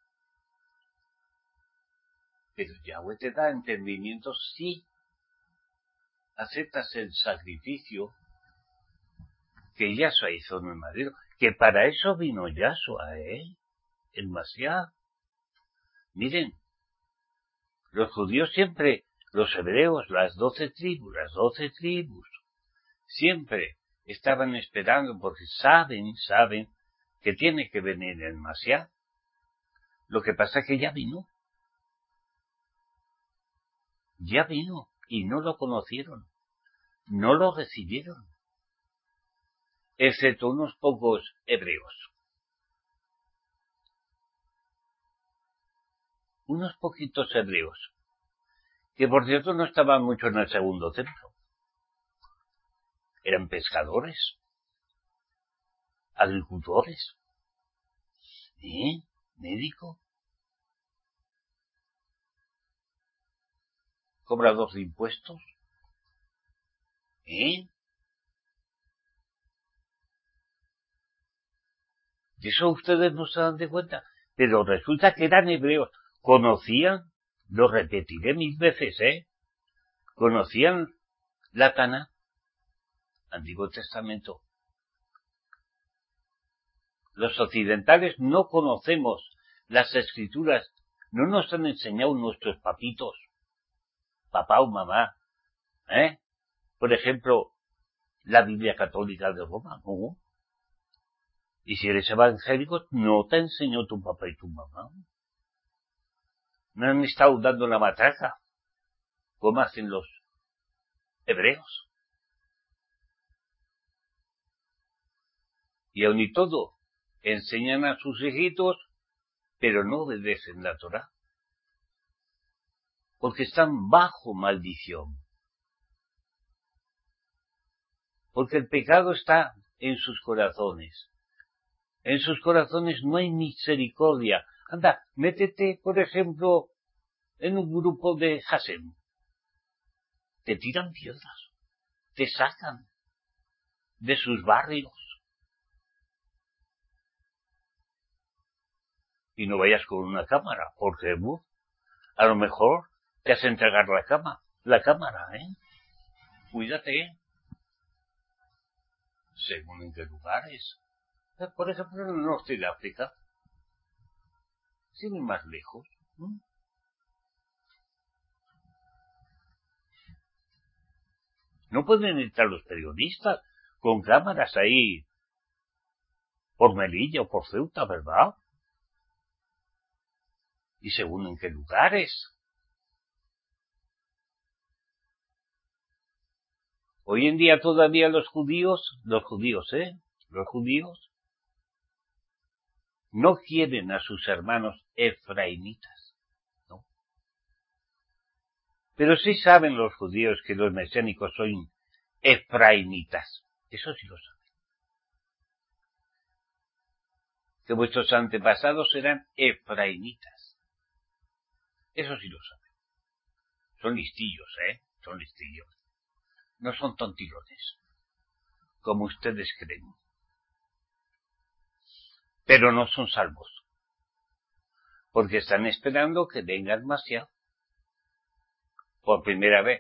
Pero Yahweh te da entendimiento si aceptas el sacrificio que Yahshua hizo en el madero, que para eso vino Yahshua, ¿eh? El Mashiach. Miren, los judíos siempre, los hebreos, las doce tribus, las doce tribus, siempre estaban esperando porque saben, saben que tiene que venir el Mashiach. Lo que pasa es que ya vino. Ya vino y no lo conocieron, no lo recibieron, excepto unos pocos hebreos. Unos poquitos hebreos, que por cierto no estaban mucho en el segundo templo. Eran pescadores, agricultores, ¿eh? Médico, cobrador de impuestos, ¿eh? De eso ustedes no se dan de cuenta, pero resulta que eran hebreos, conocían, lo repetiré mil veces, ¿eh? Conocían la Tanaj, Antiguo Testamento. Los occidentales no conocemos las escrituras, no nos han enseñado nuestros papitos, papá o mamá, ¿eh? Por ejemplo, la Biblia Católica de Roma, ¿no? Y si eres evangélico, no te enseñó tu papá y tu mamá. No han estado dando la matraca, como hacen los hebreos. Y aun y todo, enseñan a sus hijitos, pero no obedecen la Torá. Porque están bajo maldición. Porque el pecado está en sus corazones. En sus corazones no hay misericordia. Anda, métete, por ejemplo, en un grupo de Hasem. Te tiran piedras. Te sacan de sus barrios. Y no vayas con una cámara, porque uh, a lo mejor te has entregar la cama, la cámara, ¿eh? Cuídate, ¿eh? Según en qué lugares. Por ejemplo, en el norte de África. Sin ir más lejos. ¿Mm? No pueden entrar los periodistas con cámaras ahí por Melilla o por Ceuta, ¿verdad? Y según en qué lugares. Hoy en día todavía los judíos, los judíos, ¿eh? Los judíos no quieren a sus hermanos efraimitas, ¿no? Pero sí saben los judíos que los mesiánicos son efraimitas. Eso sí lo saben. Que vuestros antepasados eran efraimitas. Eso sí lo saben. Son listillos, ¿eh? Son listillos. No son tontilones, como ustedes creen. Pero no son salvos. Porque están esperando que venga el Mashiach por primera vez.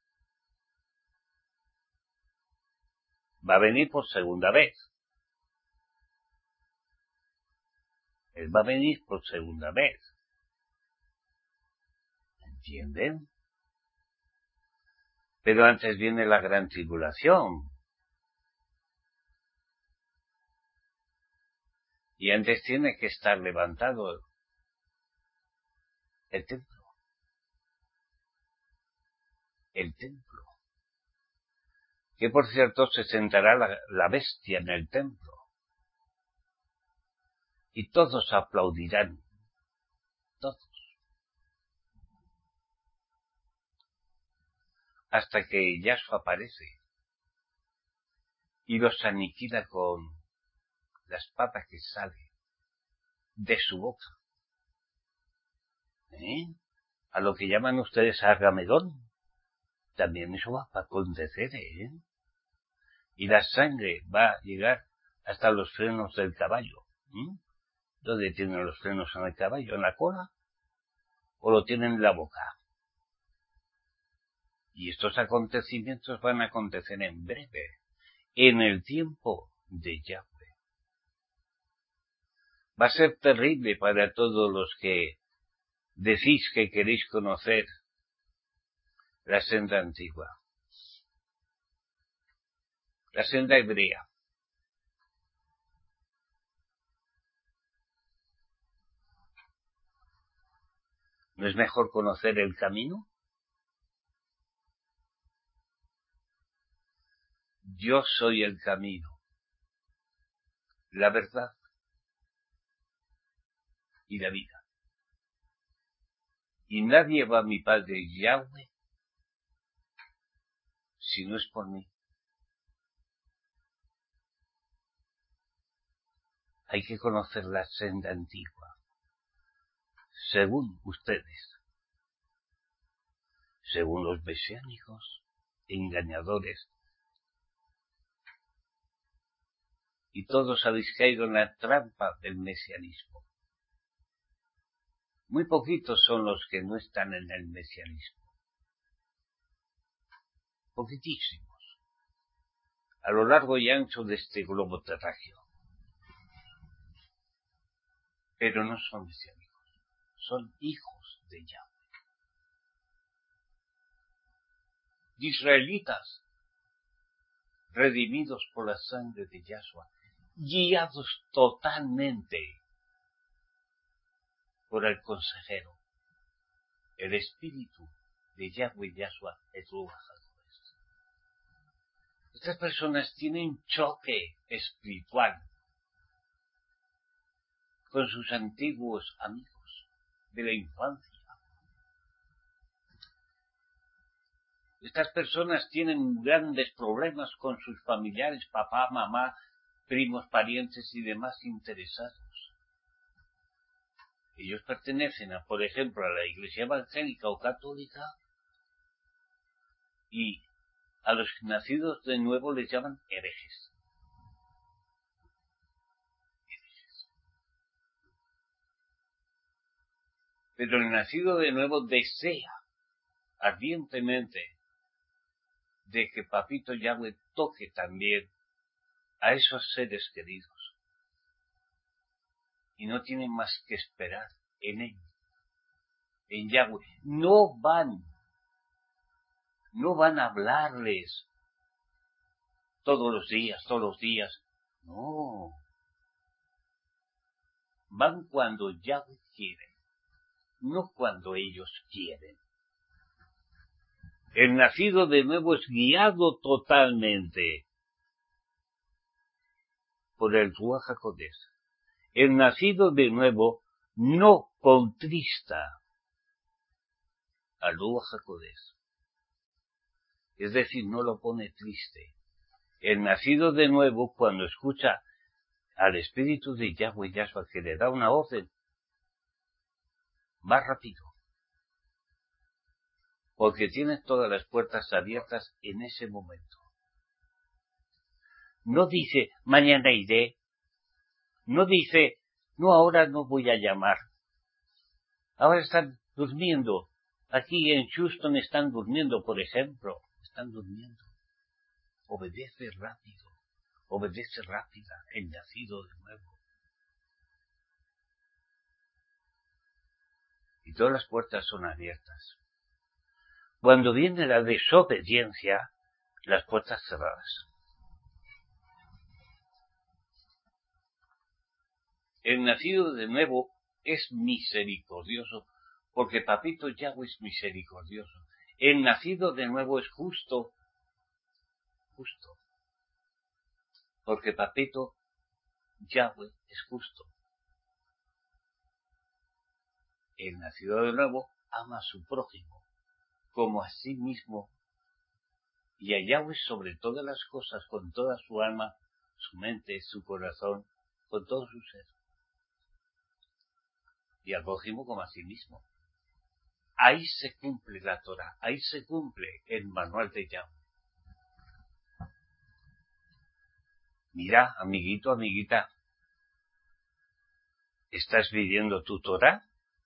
Va a venir por segunda vez. Él va a venir por segunda vez. ¿Entienden? Pero antes viene la gran tribulación. Y antes tiene que estar levantado el templo. El templo. Que por cierto se sentará la, la bestia en el templo. Y todos aplaudirán. Todos. Hasta que Yahshua aparece. Y los aniquila con la espada que sale de su boca. ¿Eh? A lo que llaman ustedes Argamedón. También eso va a acontecer, ¿eh? Y la sangre va a llegar hasta los frenos del caballo. ¿eh? ¿Dónde tienen los frenos en el caballo? ¿En la cola? ¿O lo tienen en la boca? Y estos acontecimientos van a acontecer en breve, en el tiempo de Yahweh. Va a ser terrible para todos los que decís que queréis conocer la senda antigua, la senda hebrea. ¿No es mejor conocer el camino? Yo soy el camino, la verdad y la vida. Y nadie va a mi Padre Yahweh si no es por mí. Hay que conocer la senda antigua, según ustedes, según los mesiánicos, engañadores. Y todos habéis caído en la trampa del mesianismo. Muy poquitos son los que no están en el mesianismo. Poquitísimos. A lo largo y ancho de este globo terráqueo. Pero no son mesiánicos. Son hijos de Yahweh. Israelitas, redimidos por la sangre de Yahshua, guiados totalmente por el consejero, el espíritu de Yahweh Yahshua, el Ruach HaKodesh. Estas personas tienen choque espiritual con sus antiguos amigos de la infancia. Estas personas tienen grandes problemas con sus familiares, papá, mamá, primos, parientes y demás interesados. Ellos pertenecen, a, por ejemplo, a la Iglesia Evangélica o Católica, y a los nacidos de nuevo les llaman herejes. Herejes. Pero el nacido de nuevo desea ardientemente de que Papito Yahweh toque también a esos seres queridos. Y no tienen más que esperar en él, en Yahweh. No van, no van a hablarles todos los días, todos los días. No. Van cuando Yahweh quiere, no cuando ellos quieren. El nacido de nuevo es guiado totalmente por el Ruach HaKodesh. El nacido de nuevo no contrista al Ruach HaKodesh. Es decir, no lo pone triste. El nacido de nuevo, cuando escucha al espíritu de Yahweh Yahshua que le da una orden, va rápido. Porque tiene todas las puertas abiertas en ese momento. No dice, mañana iré. No dice, no, ahora no voy a llamar. Ahora están durmiendo. Aquí en Houston están durmiendo, por ejemplo. Están durmiendo. Obedece rápido. Obedece rápida el nacido de nuevo. Y todas las puertas son abiertas. Cuando viene la desobediencia, las puertas cerradas. El nacido de nuevo es misericordioso, porque Papito Yahweh es misericordioso. El nacido de nuevo es justo, justo, porque Papito Yahweh es justo. El nacido de nuevo ama a su prójimo, como a sí mismo, y a Yahweh sobre todas las cosas, con toda su alma, su mente, su corazón, con todo su ser. Y al prójimo como a sí mismo. Ahí se cumple la Torah, ahí se cumple el manual de Yahweh. Mira, amiguito, amiguita, ¿estás viviendo tu Torah?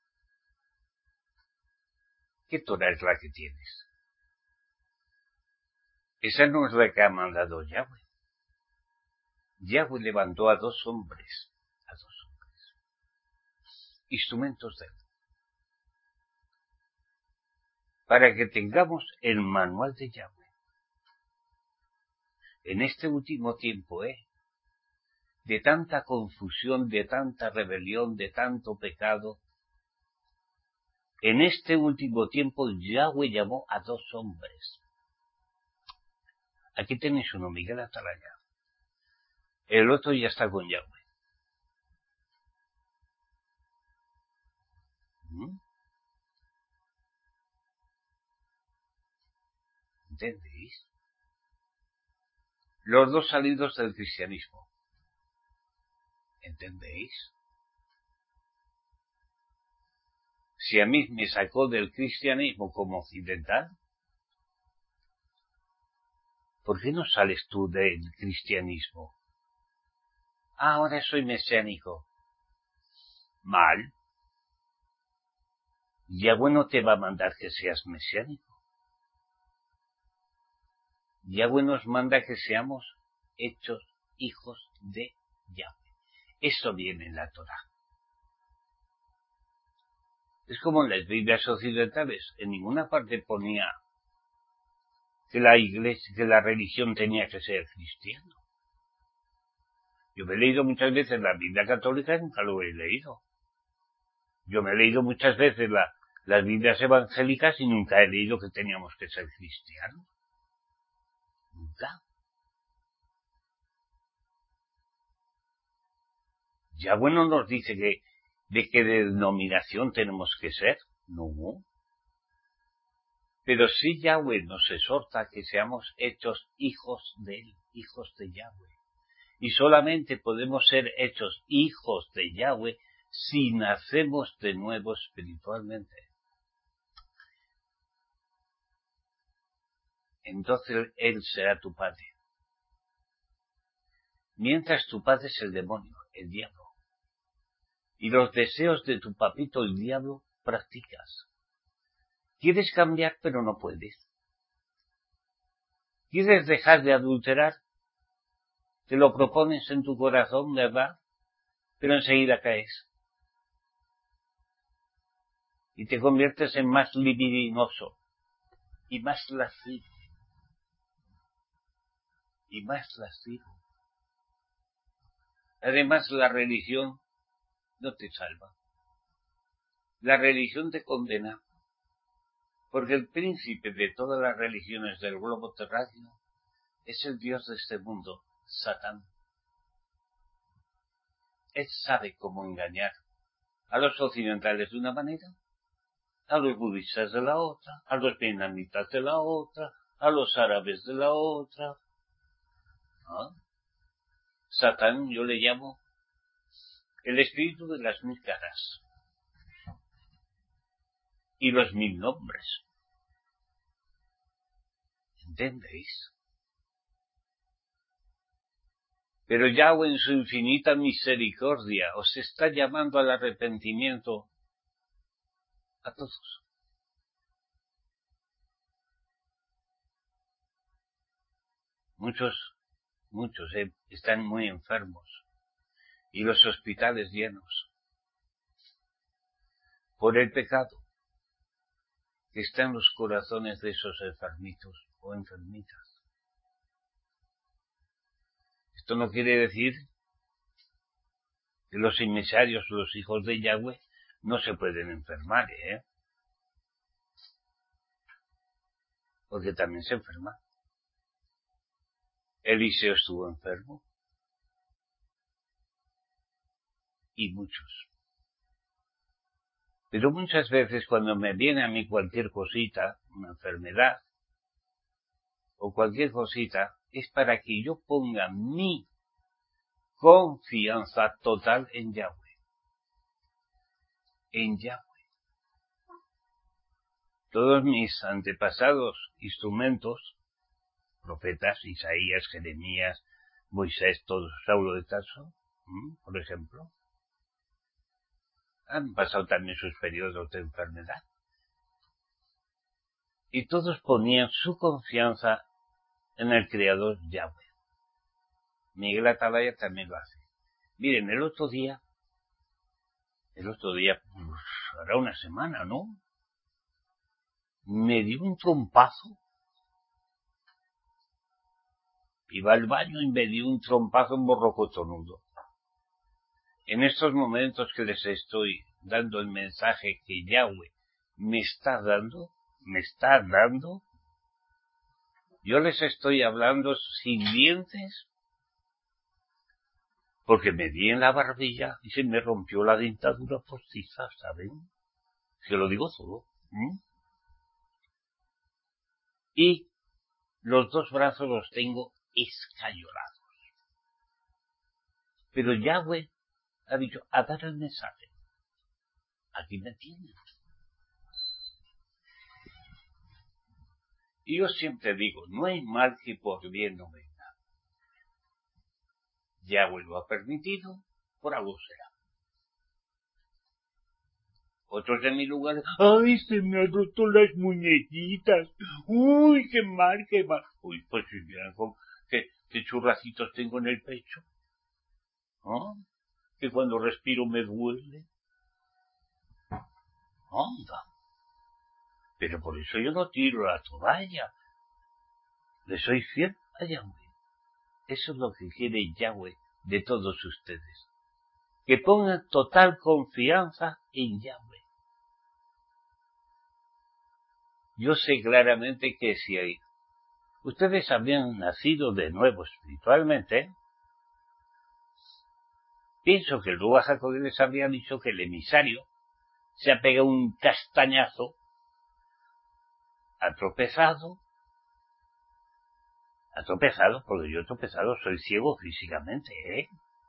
¿Qué Torah es la que tienes? Esa no es la que ha mandado Yahweh. Yahweh levantó a dos hombres, a dos hombres, instrumentos de él, para que tengamos el manual de Yahweh. En este último tiempo, ¿eh? De tanta confusión, de tanta rebelión, de tanto pecado, en este último tiempo Yahweh llamó a dos hombres. Aquí tenéis uno, Miguel Atalaya. El otro ya está con Yahweh. ¿Mm? ¿Entendéis? Los dos salidos del cristianismo. ¿Entendéis? Si a mí me sacó del cristianismo como occidental, ¿por qué no sales tú del cristianismo? Ah, ahora soy mesiánico. Mal. Yahweh no te va a mandar que seas mesiánico. Yahweh nos manda que seamos hechos hijos de Yahweh. Eso viene en la Torah. Es como en las Biblias occidentales. En ninguna parte ponía que la iglesia, que la religión tenía que ser cristiana. Yo me he leído muchas veces la Biblia católica y nunca lo he leído. Yo me he leído muchas veces la, las Biblias evangélicas y nunca he leído que teníamos que ser cristianos. Nunca. Ya bueno nos dice que de qué denominación tenemos que ser. No. Pero sí Yahweh nos exhorta que seamos hechos hijos de Él, hijos de Yahweh. Y solamente podemos ser hechos hijos de Yahweh si nacemos de nuevo espiritualmente. Entonces Él será tu Padre. Mientras tu padre es el demonio, el diablo. Y los deseos de tu papito, el diablo, practicas. Quieres cambiar, pero no puedes. Quieres dejar de adulterar, te lo propones en tu corazón, ¿verdad? Pero enseguida caes. Y te conviertes en más libidinoso. Y más lascivo. Y más lascivo. Además, la religión no te salva. La religión te condena. Porque el príncipe de todas las religiones del globo terráqueo es el Dios de este mundo, Satán. Él sabe cómo engañar a los occidentales de una manera, a los budistas de la otra, a los vietnamitas de la otra, a los árabes de la otra. ¿Ah? Satán yo le llamo el espíritu de las mil caras y los mil nombres. ¿Entendéis? Pero Yahweh en su infinita misericordia os está llamando al arrepentimiento a todos. Muchos, muchos eh, están muy enfermos y los hospitales llenos por el pecado que está en los corazones de esos enfermitos o enfermitas. Esto no quiere decir que los emisarios, los hijos de Yahweh, no se pueden enfermar, ¿eh? Porque también se enferma. Eliseo estuvo enfermo. Y muchos. Pero muchas veces cuando me viene a mí cualquier cosita, una enfermedad, o cualquier cosita, es para que yo ponga mi confianza total en Yahweh. En Yahweh. Todos mis antepasados instrumentos, profetas, Isaías, Jeremías, Moisés, todos, Saulo de Tarso, ¿m? por ejemplo, han pasado también sus periodos de enfermedad. Y todos ponían su confianza en el Creador Yahweh. Miguel Atalaya también lo hace. Miren, el otro día, el otro día, pues, hará una semana, ¿no? Me dio un trompazo. Iba al baño y me dio un trompazo en morrocotonudo. En estos momentos que les estoy dando el mensaje que Yahweh me está dando, me está dando, yo les estoy hablando sin dientes, porque me di en la barbilla y se me rompió la dentadura postiza, ¿saben? Se lo digo todo. ¿Mm? Y los dos brazos los tengo escayolados. Pero Yahweh ha dicho, a dar el mensaje. Aquí me tienen. Y yo siempre digo, no hay mal que por bien no venga. Yahweh lo ha permitido, por algo será. Otros de mi lugar, ¡ay, se me han roto las muñequitas! ¡Uy, qué mal, qué mal! Uy, pues si vieran qué, qué churracitos tengo en el pecho. ¿Ah? Que cuando respiro me duele. Anda. Pero por eso yo no tiro la toalla. Le soy fiel a Yahweh. Eso es lo que quiere Yahweh de todos ustedes. Que pongan total confianza en Yahweh. Yo sé claramente que si hay, ustedes habían nacido de nuevo espiritualmente, pienso que el Ruach HaKodesh les habría dicho que el emisario se ha pegado un castañazo, ha tropezado, ha tropezado, porque yo he tropezado, soy ciego físicamente, ¿eh?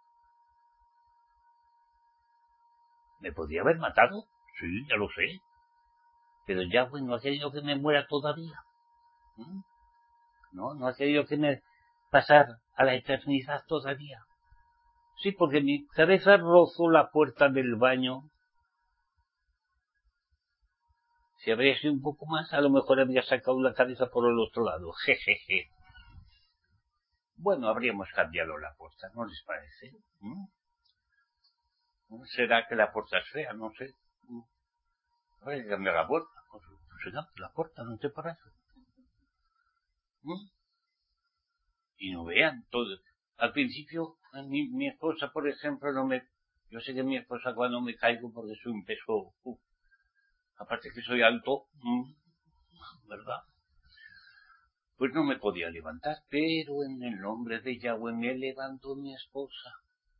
¿Me podría haber matado? Sí, ya lo sé. Pero Yahweh no ha querido que me muera todavía. ¿Mm? No, no ha querido que me pasar a la eternidad todavía. Sí, porque mi cabeza rozó la puerta del baño. Si habría sido un poco más, a lo mejor habría sacado la cabeza por el otro lado. Jejeje. Bueno, habríamos cambiado la puerta, ¿no les parece? ¿Mm? ¿Será que la puerta es fea? No sé. Habría que cambiar la puerta. Pues será la puerta, no te parece. ¿Mm? Y no vean todo. Al principio, mi, mi esposa, por ejemplo, no me... Yo sé que mi esposa cuando me caigo porque soy un peso... Uh, aparte que soy alto, ¿verdad? Pues no me podía levantar, pero en el nombre de Yahweh me levantó mi esposa.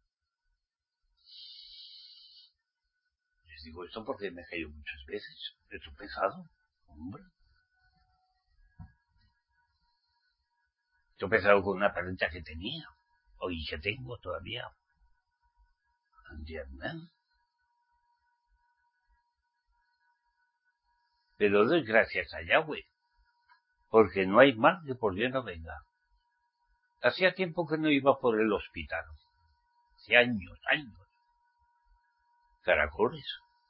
Les digo esto porque me he caído muchas veces. He tropezado, hombre. He tropezado con una pareja que tenía, y que tengo todavía. ¿Entienden? Pero doy gracias a Yahweh, porque no hay mal que por bien no venga. Hacía tiempo que no iba por el hospital. Hace años, años. Caracoles.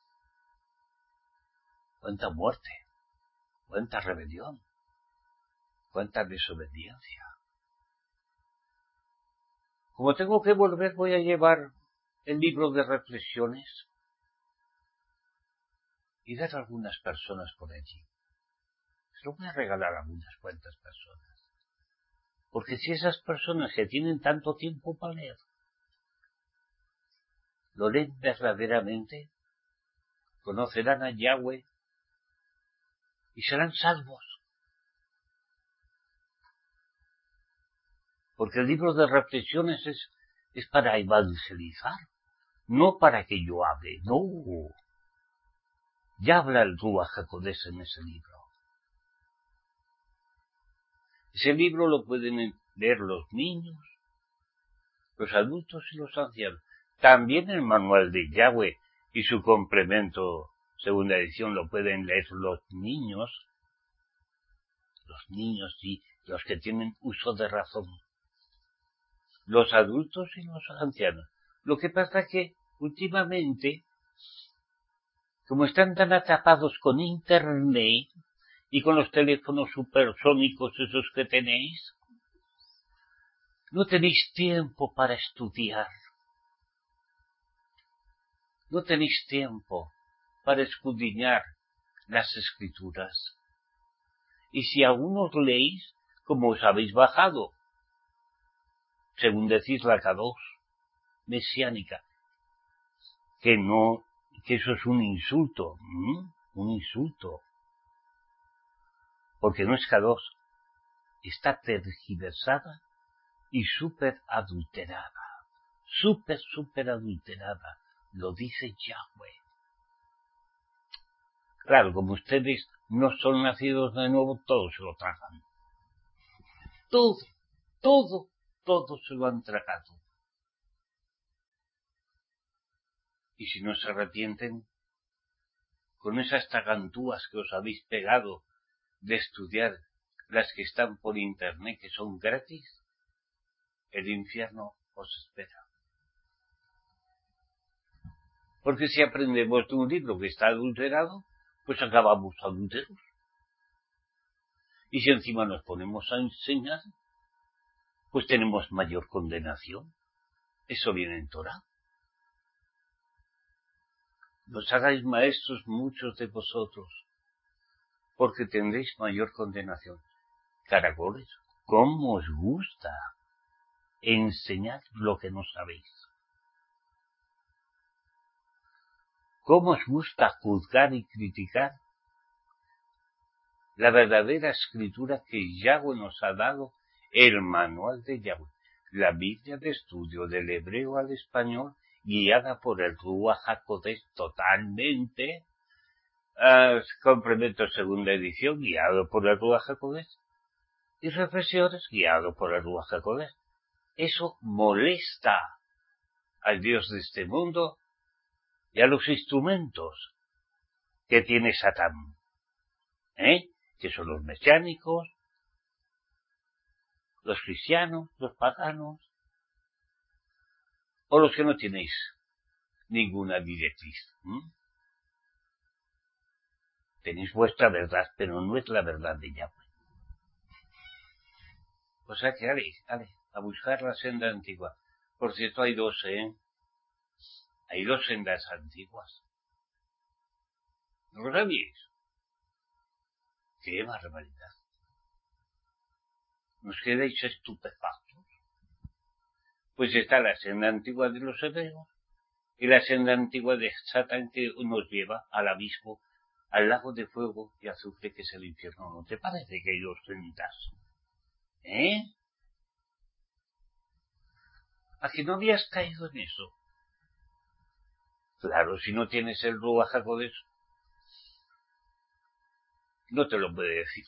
Cuánta muerte. Cuánta rebelión. Cuánta desobediencia. Como tengo que volver, voy a llevar el libro de reflexiones y dar a algunas personas por allí. Se lo voy a regalar a algunas cuantas personas. Porque si esas personas que tienen tanto tiempo para leer, lo leen verdaderamente, conocerán a Yahweh y serán salvos. Porque el libro de reflexiones es, es para evangelizar, no para que yo hable, no. Ya habla el Ruach HaKodesh en ese libro. Ese libro lo pueden leer los niños, los adultos y los ancianos. También el manual de Yahweh y su complemento, segunda edición, lo pueden leer los niños, los niños y los que tienen uso de razón, los adultos y los ancianos. Lo que pasa es que últimamente, como están tan atrapados con Internet y con los teléfonos supersónicos esos que tenéis, no tenéis tiempo para estudiar. No tenéis tiempo para escudriñar las escrituras. Y si algunos leéis, como os habéis bajado, según decís la K dos mesiánica, que no, que eso es un insulto, ¿m? un insulto, porque no es K dos, está tergiversada y súper adulterada, súper, súper adulterada, lo dice Yahweh. Claro, como ustedes no son nacidos de nuevo, todos se lo tragan. Todo, todo, todo se lo han tragado. Y si no se arrepienten, con esas tagantúas que os habéis pegado de estudiar las que están por internet, que son gratis, el infierno os espera. Porque si aprendemos de un libro que está adulterado, pues acabamos adúlteros. Y si encima nos ponemos a enseñar, pues tenemos mayor condenación. Eso viene en Torah. Os hagáis maestros muchos de vosotros, porque tendréis mayor condenación. Caracoles, ¿cómo os gusta enseñar lo que no sabéis? ¿Cómo os gusta juzgar y criticar la verdadera escritura que Yahweh nos ha dado, el manual de Yahweh, la Biblia de estudio del hebreo al español, guiada por el Ruach HaKodesh totalmente, uh, complemento segunda edición, guiado por el Ruach HaKodesh, y reflexiones, guiado por el Ruach HaKodesh? Eso molesta al Dios de este mundo y a los instrumentos que tiene Satán, ¿eh? que son los mesiánicos, los cristianos, los paganos, o los que no tenéis ninguna directriz. ¿Mm? Tenéis vuestra verdad, pero no es la verdad de Yahweh. O sea que, ale, ale, a buscar la senda antigua. Por cierto, hay dos, ¿eh? Hay dos sendas antiguas. ¿No lo sabéis? ¡Qué barbaridad! ¿Nos quedáis estupefactos? Pues está la senda antigua de los hebreos y la senda antigua de Satán, que nos lleva al abismo, al lago de fuego y azufre que es el infierno. ¿No te parece que hay dos sendas? ¿Eh? ¿A que no habías caído en eso? Claro, si no tienes el Ruach HaKodesh, no te lo puede decir.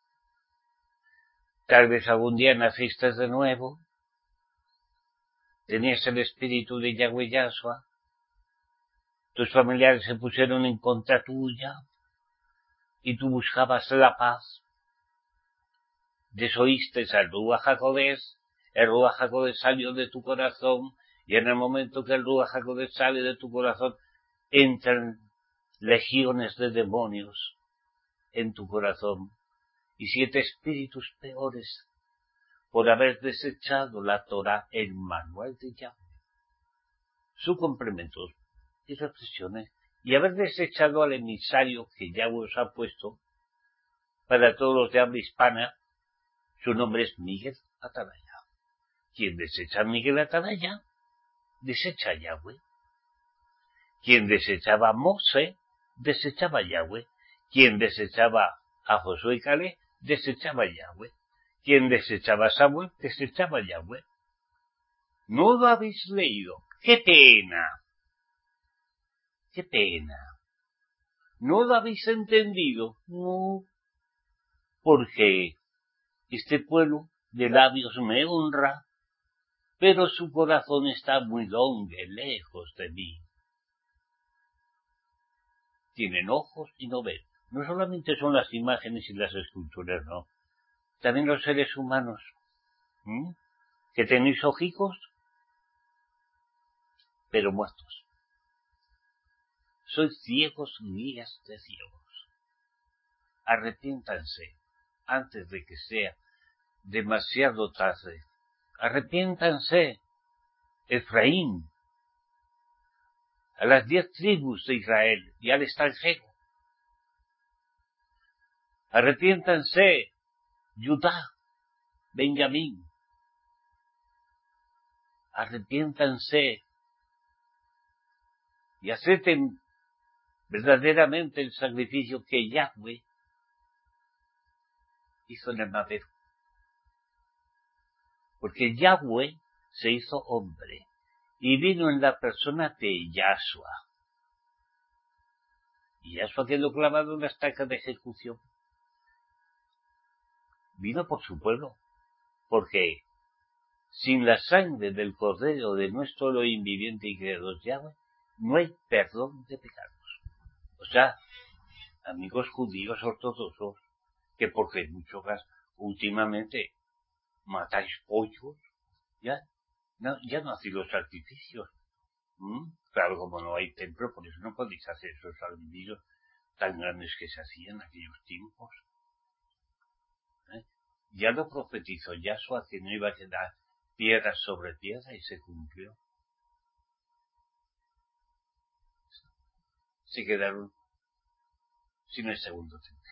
Tal vez algún día naciste de nuevo, tenías el espíritu de Yahweh Yahshua, tus familiares se pusieron en contra tuya y tú buscabas la paz, desoíste al Ruach HaKodesh, el Ruach HaKodesh salió de tu corazón y en el momento que el Ruach HaKodesh sale de tu corazón entran legiones de demonios en tu corazón y siete espíritus peores por haber desechado la Torah, el manual de Yahweh, su complemento y reflexiones, y haber desechado al emisario que Yahweh os ha puesto para todos los de habla hispana. Su nombre es Miguel Atalaya. Quien desecha a Miguel Atalaya, desecha a Yahweh. Quien desechaba a Mosé, desechaba a Yahweh. Quien desechaba a Josué y Caleb, desechaba a Yahweh. Quien desechaba a Samuel, desechaba a Yahweh. ¿No lo habéis leído? ¡Qué pena! ¡Qué pena! ¿No lo habéis entendido? No. Porque este pueblo de labios me honra, pero su corazón está muy longe, lejos de mí. Tienen ojos y no ven. No solamente son las imágenes y las esculturas, no. También los seres humanos. ¿Mm? Que tenéis ojicos, pero muertos. Sois ciegos, guías de ciegos. Arrepiéntanse antes de que sea demasiado tarde. Arrepiéntanse, Efraín, a las diez tribus de Israel y al extranjero. Arrepiéntanse, Judá, Benjamín. Arrepiéntanse y acepten verdaderamente el sacrificio que Yahweh hizo en el madero. Porque Yahweh se hizo hombre y vino en la persona de Yahshua. Y Yahshua quedó clavado en la estaca de ejecución. Vino por su pueblo, porque sin la sangre del Cordero de nuestro Elohim viviente y creador Yahweh, no hay perdón de pecados. O sea, amigos judíos ortodoxos, que porque muchos últimamente matáis pollos, ya no, ya no hacéis los sacrificios. ¿Mm? Claro, como no hay templo, por eso no podéis hacer esos sacrificios tan grandes que se hacían en aquellos tiempos. ¿Eh? Ya lo profetizó Yahshua que no iba a quedar piedra sobre piedra y se cumplió. Se quedaron sin el segundo templo.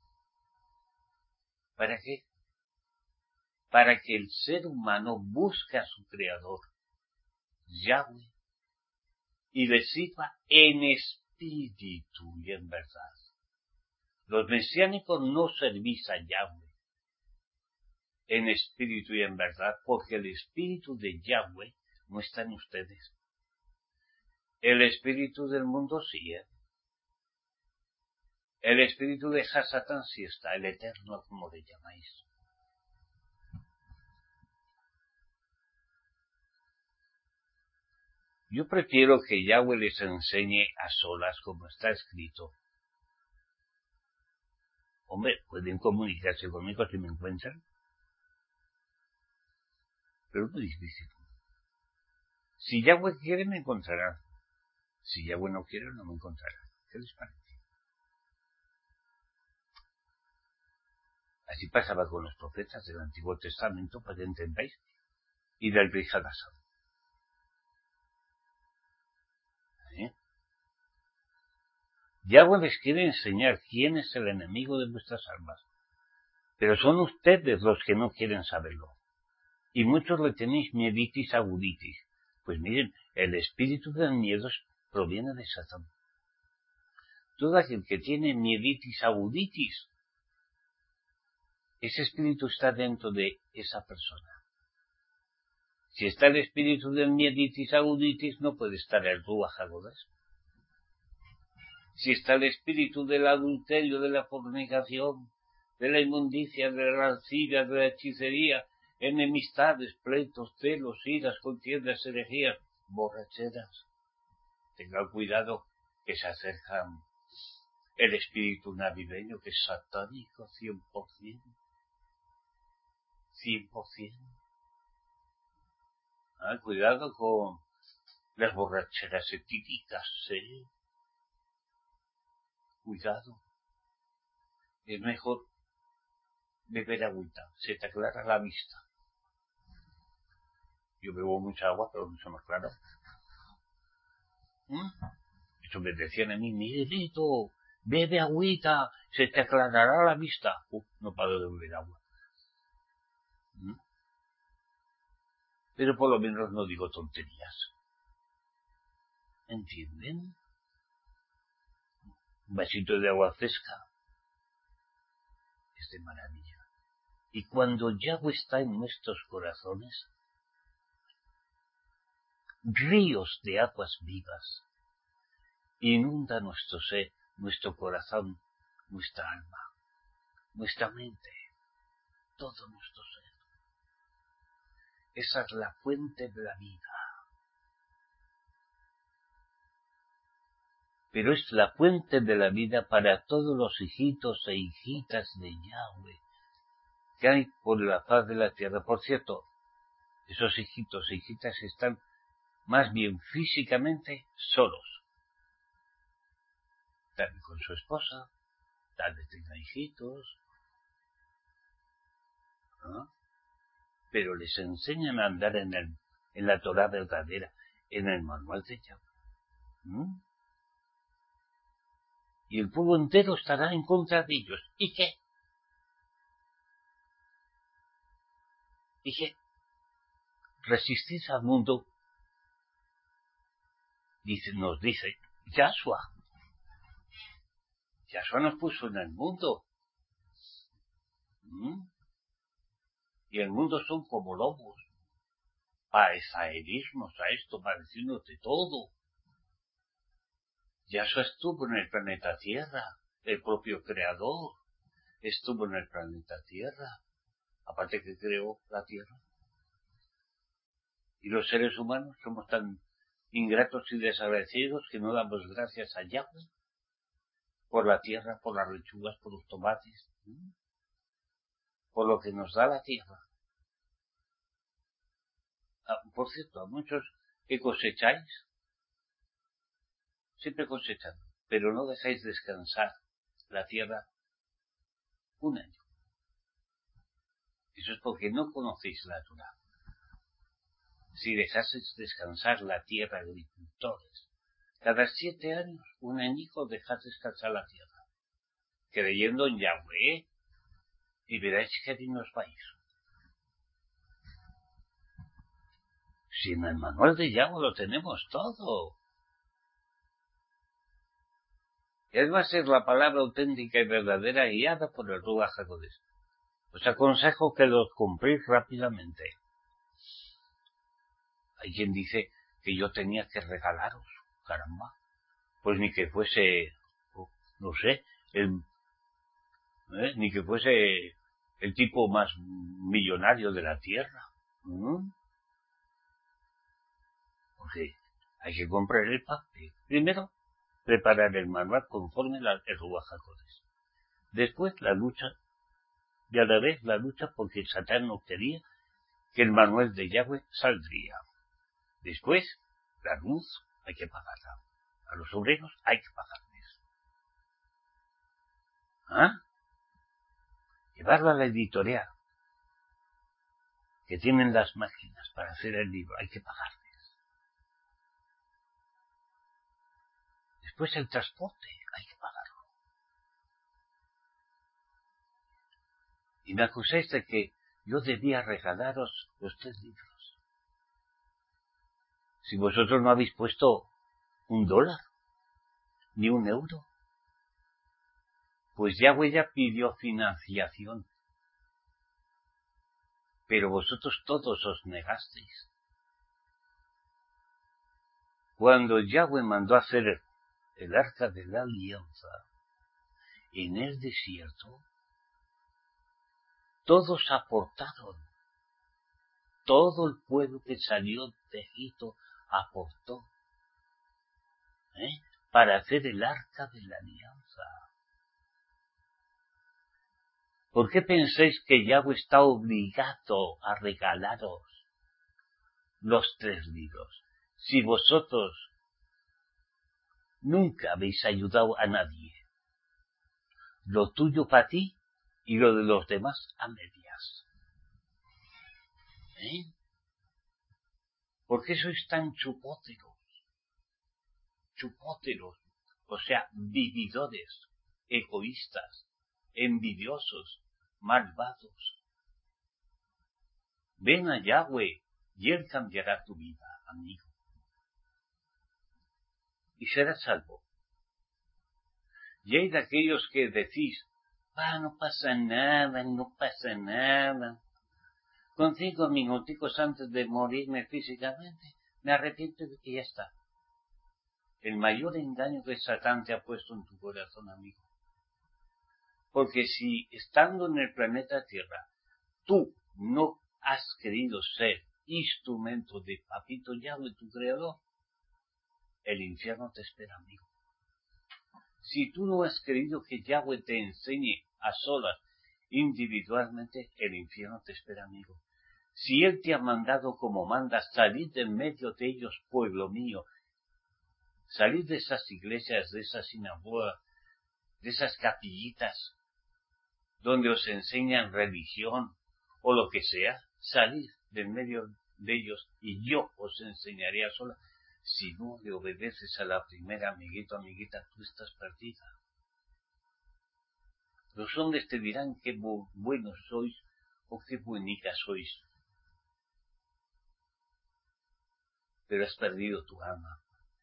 ¿Para qué? Para que el ser humano busque a su creador, Yahweh, y le sirva en espíritu y en verdad. Los mesiánicos no servís a Yahweh en espíritu y en verdad, porque el espíritu de Yahweh no está en ustedes. El espíritu del mundo sí, ¿eh? El espíritu de Hasatán sí está, el eterno, como le llamáis. Yo prefiero que Yahweh les enseñe a solas, como está escrito. Hombre, pueden comunicarse conmigo si me encuentran, pero es muy difícil. Si Yahweh quiere, me encontrará. Si Yahweh no quiere, no me encontrará. ¿Qué les parece? Así pasaba con los profetas del Antiguo Testamento, para que entendáis, y del Rey Hadassah. ¿Eh? Yahweh les quiere enseñar quién es el enemigo de vuestras almas, pero son ustedes los que no quieren saberlo. Y muchos le tenéis mieditis aguditis. Pues miren, el espíritu del miedo proviene de Satán. Todo aquel que tiene mieditis aguditis, ese espíritu está dentro de esa persona. Si está el espíritu del mieditis aguditis, no puede estar el Ruach HaKodesh. Si está el espíritu del adulterio, de la fornicación, de la inmundicia, de la lascivia, de la hechicería, enemistades, pleitos, celos, iras, contiendas, herejías, borracheras, tengan cuidado que se acercan el espíritu navideño, que es satánico cien por ciento. cien por ciento. Ah, cuidado con las borracheras etílicas, ¿eh? Cuidado. Es mejor beber agüita, se te aclara la vista. Yo bebo mucha agua, pero mucho más claro. ¿Mm? Eso me decían a mí, Miguelito, bebe agüita, se te aclarará la vista. Uh, no paro de beber agua. ¿Mm? Pero por lo menos no digo tonterías. ¿Entienden? Un vasito de agua fresca es de maravilla. Y cuando Yahweh está en nuestros corazones, ríos de aguas vivas inunda nuestro ser, nuestro corazón, nuestra alma, nuestra mente, todo nuestro ser. Esa es la fuente de la vida. Pero es la fuente de la vida para todos los hijitos e hijitas de Yahweh que hay por la faz de la tierra. Por cierto, esos hijitos e hijitas están más bien físicamente solos. Están con su esposa, tal vez tengan hijitos, ¿no? Pero les enseñan a andar en, el, en la Torá verdadera, en el manual de Yahweh. ¿Mm? Y el pueblo entero estará en contra de ellos. ¿Y qué? ¿Y qué? Resistid al mundo, dice, nos dice Yahshua. Yahshua nos puso en el mundo. ¿Mm? Y el mundo son como lobos, para herirnos a esto, para decirnos de todo. Yahshua estuvo en el planeta Tierra, el propio Creador estuvo en el planeta Tierra, aparte que creó la Tierra. Y los seres humanos somos tan ingratos y desagradecidos que no damos gracias a Yahweh por la tierra, por las lechugas, por los tomates, ¿sí? Por lo que nos da la tierra. Ah, por cierto, a muchos que cosecháis, siempre cosechan, pero no dejáis descansar la tierra un año. Eso es porque no conocéis la Torá. Si dejaseis descansar la tierra, agricultores, cada siete años, un añico dejad descansar la tierra, creyendo en Yahweh, y veréis que bien os vais. Si en el manual de Yahweh lo tenemos todo. Es va a ser la palabra auténtica y verdadera guiada por el Ruach HaKodesh. Os aconsejo que los cumplir rápidamente. Hay quien dice que yo tenía que regalaros, caramba. Pues ni que fuese, no sé, el, ¿eh? ni que fuese el tipo más millonario de la tierra. ¿Mm? Porque hay que comprar el papel. Primero, preparar el manual conforme al Ruach HaKodesh. Después, la lucha, y a la vez la lucha porque Satán no quería que el manual de Yahweh saldría. Después, la luz hay que pagarla. A los obreros hay que pagarles. ¿Ah? Llevarlo a la editorial, que tienen las máquinas para hacer el libro, hay que pagarles. Después el transporte, hay que pagarlo. Y me acusáis de que yo debía regalaros los tres libros. Si vosotros no habéis puesto un dólar, ni un euro, pues Yahweh ya pidió financiación. Pero vosotros todos os negasteis. Cuando Yahweh mandó hacer el arca de la alianza en el desierto, todos aportaron. Todo el pueblo que salió de Egipto aportó, ¿eh? para hacer el arca de la alianza. ¿Por qué pensáis que Yahweh está obligado a regalaros los tres libros si vosotros nunca habéis ayudado a nadie? Lo tuyo para ti y lo de los demás a medias. ¿Eh? ¿Por qué sois tan chupóteros? Chupóteros, o sea, vividores, egoístas, envidiosos, malvados. Ven a Yahweh y Él cambiará tu vida, amigo. y serás salvo. Y hay de aquellos que decís, ah, no pasa nada, no pasa nada. Con cinco minuticos antes de morirme físicamente, me arrepiento de que ya está. El mayor engaño que Satán te ha puesto en tu corazón, amigo. Porque si, estando en el planeta Tierra, tú no has querido ser instrumento de Papito Yahweh, tu creador, el infierno te espera, amigo. Si tú no has querido que Yahweh te enseñe a solas, individualmente, el infierno te espera, amigo. Si Él te ha mandado como manda, salir de en medio de ellos, pueblo mío, salir de esas iglesias, de esas sinagogas, de esas capillitas, donde os enseñan religión, o lo que sea, salir de en medio de ellos, y yo os enseñaré a solas. Si no le obedeces a la primera, amiguito, amiguita, tú estás perdida. Los hombres te dirán qué bu buenos sois o qué buenicas sois. Pero has perdido tu alma.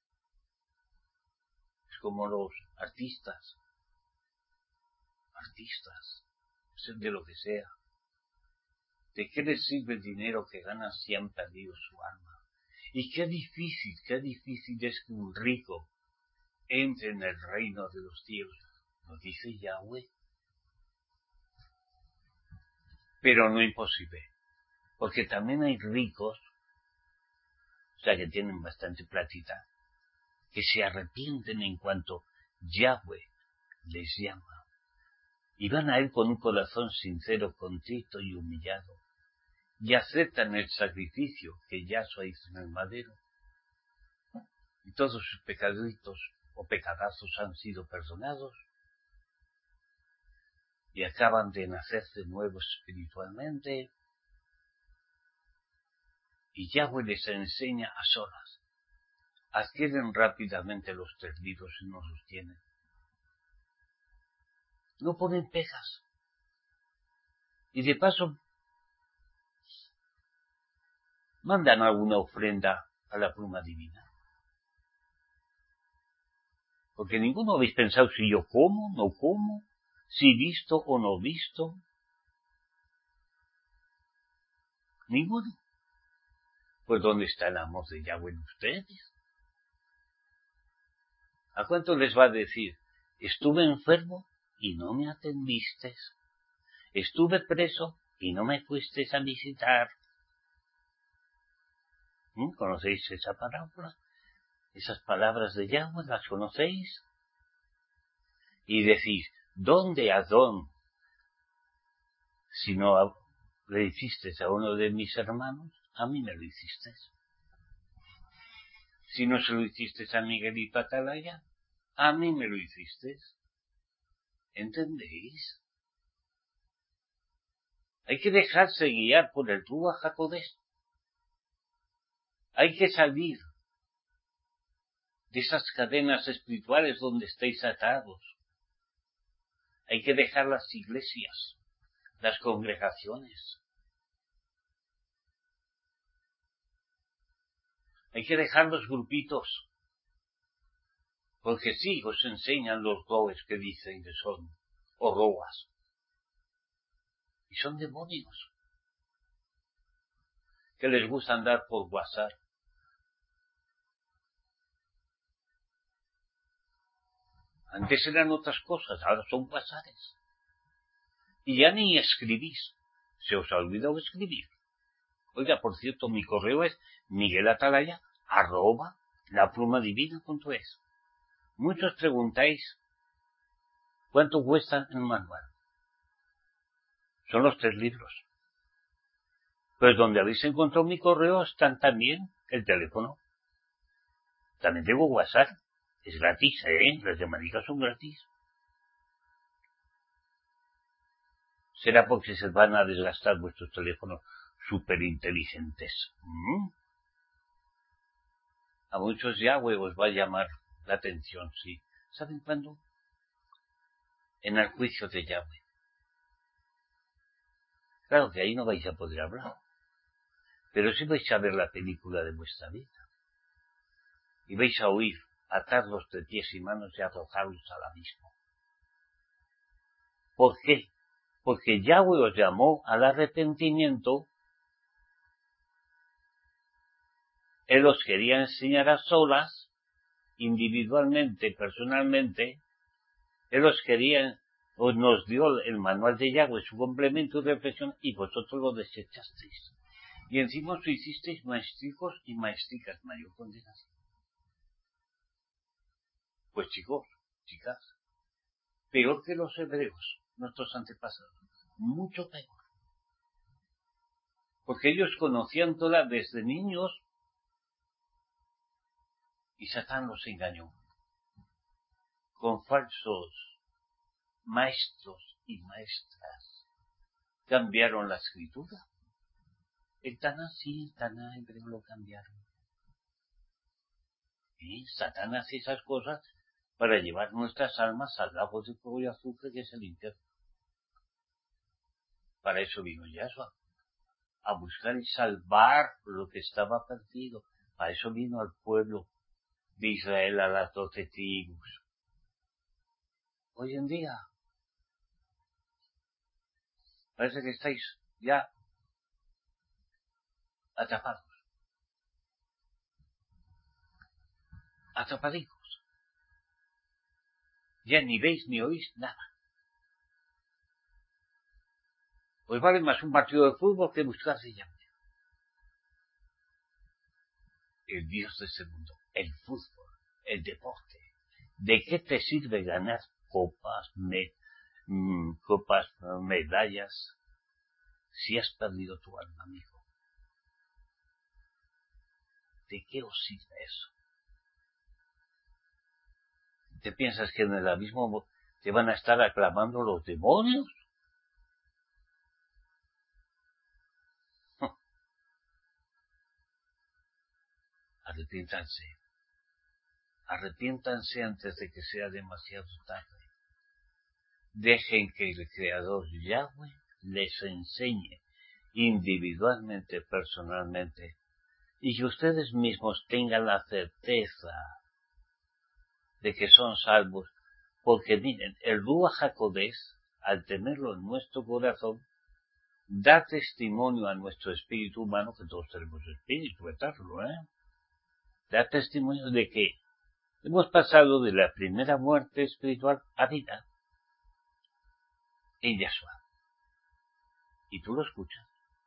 Es como los artistas. Artistas. Ser de lo que sea. ¿De qué les sirve el dinero que ganan si han perdido su alma? Y qué difícil, qué difícil es que un rico entre en el reino de los cielos. Lo dice Yahweh. Pero no imposible. Porque también hay ricos, o sea que tienen bastante platita, que se arrepienten en cuanto Yahweh les llama. Y van a Él con un corazón sincero, contrito y humillado. Y aceptan el sacrificio que Yahshua hizo en el madero. Y todos sus pecaditos o pecadazos han sido perdonados. Y acaban de nacer de nuevo espiritualmente. Y Yahweh les enseña a solas. Adquieren rápidamente los tres libros y no los tienen. No ponen pegas. Y de paso, mandan alguna ofrenda a la pluma divina. Porque ninguno habéis pensado si yo como, no como, si visto o no visto. Ninguno. Pues ¿dónde está el amor de Yahweh en ustedes? ¿A cuánto les va a decir? Estuve enfermo y no me atendiste. Estuve preso y no me fuisteis a visitar. ¿Mm? ¿Conocéis esa parábola? Esas palabras de Yahweh, ¿las conocéis? Y decís, ¿dónde, Adón? Si no le hicisteis a uno de mis hermanos, a mí me lo hicisteis. Si no se lo hicisteis a Miguelito Atalaya, a mí me lo hicisteis. ¿Entendéis? Hay que dejarse guiar por el Ruach HaKodesh. Hay que salir de esas cadenas espirituales donde estáis atados. Hay que dejar las iglesias, las congregaciones. Hay que dejar los grupitos. Porque sí, os enseñan los roes que dicen que son, o roas. Y son demonios. Que les gusta andar por WhatsApp. Antes eran otras cosas, ahora son WhatsApps. Y ya ni escribís. Se os ha olvidado escribir. Oiga, por cierto, mi correo es miguelatalaya arroba laplumadivina.es. Muchos preguntáis cuánto cuesta el manual. Son los tres libros. Pues donde habéis encontrado mi correo están también el teléfono. También tengo WhatsApp. Es gratis, ¿eh? Las llamadas son gratis. Será porque se van a desgastar vuestros teléfonos súper inteligentes. ¿Mm? A muchos Yahweh os va a llamar la atención, sí. ¿Saben cuándo? En el juicio de Yahweh. Claro que ahí no vais a poder hablar. Pero sí vais a ver la película de vuestra vida. Y vais a oír atarlos de pies y manos y arrojarlos al abismo. ¿Por qué? Porque Yahweh os llamó al arrepentimiento. Él os quería enseñar a solas, individualmente, personalmente. Él os quería, os nos dio el manual de Yahweh, su complemento de reflexión, y vosotros lo desechasteis. Y encima os hicisteis maestricos y maestricas, mayor condenación. Pues chicos, chicas, peor que los hebreos, nuestros antepasados, mucho peor. Porque ellos conocían Torah desde niños y Satán los engañó con falsos maestros y maestras. Cambiaron la escritura. El Taná sí, el Taná hebreo lo cambiaron. Y Satán hace esas cosas para llevar nuestras almas al lago de fuego y azufre que es el infierno. Para eso vino Yahshua, a buscar y salvar lo que estaba perdido. Para eso vino al pueblo de Israel, a las doce tribus. Hoy en día parece que estáis ya atrapados, atrapadicos. Ya ni veis ni oís nada. Pues vale más un partido de fútbol que buscarse Yahweh. El Dios de este mundo, el fútbol, el deporte. ¿De qué te sirve ganar copas, me, mmm, copas, medallas, si has perdido tu alma, amigo? ¿De qué os sirve eso? ¿Te piensas que en el abismo te van a estar aclamando los demonios? Arrepiéntanse. Arrepiéntanse antes de que sea demasiado tarde. Dejen que el Creador Yahweh les enseñe individualmente, personalmente, y que ustedes mismos tengan la certeza de que son salvos, porque miren, el Ruach HaKodesh, al tenerlo en nuestro corazón, da testimonio a nuestro espíritu humano, que todos tenemos espíritu eterno, ¿eh? Da testimonio de que hemos pasado de la primera muerte espiritual a vida en Yahshua. Y tú lo escuchas.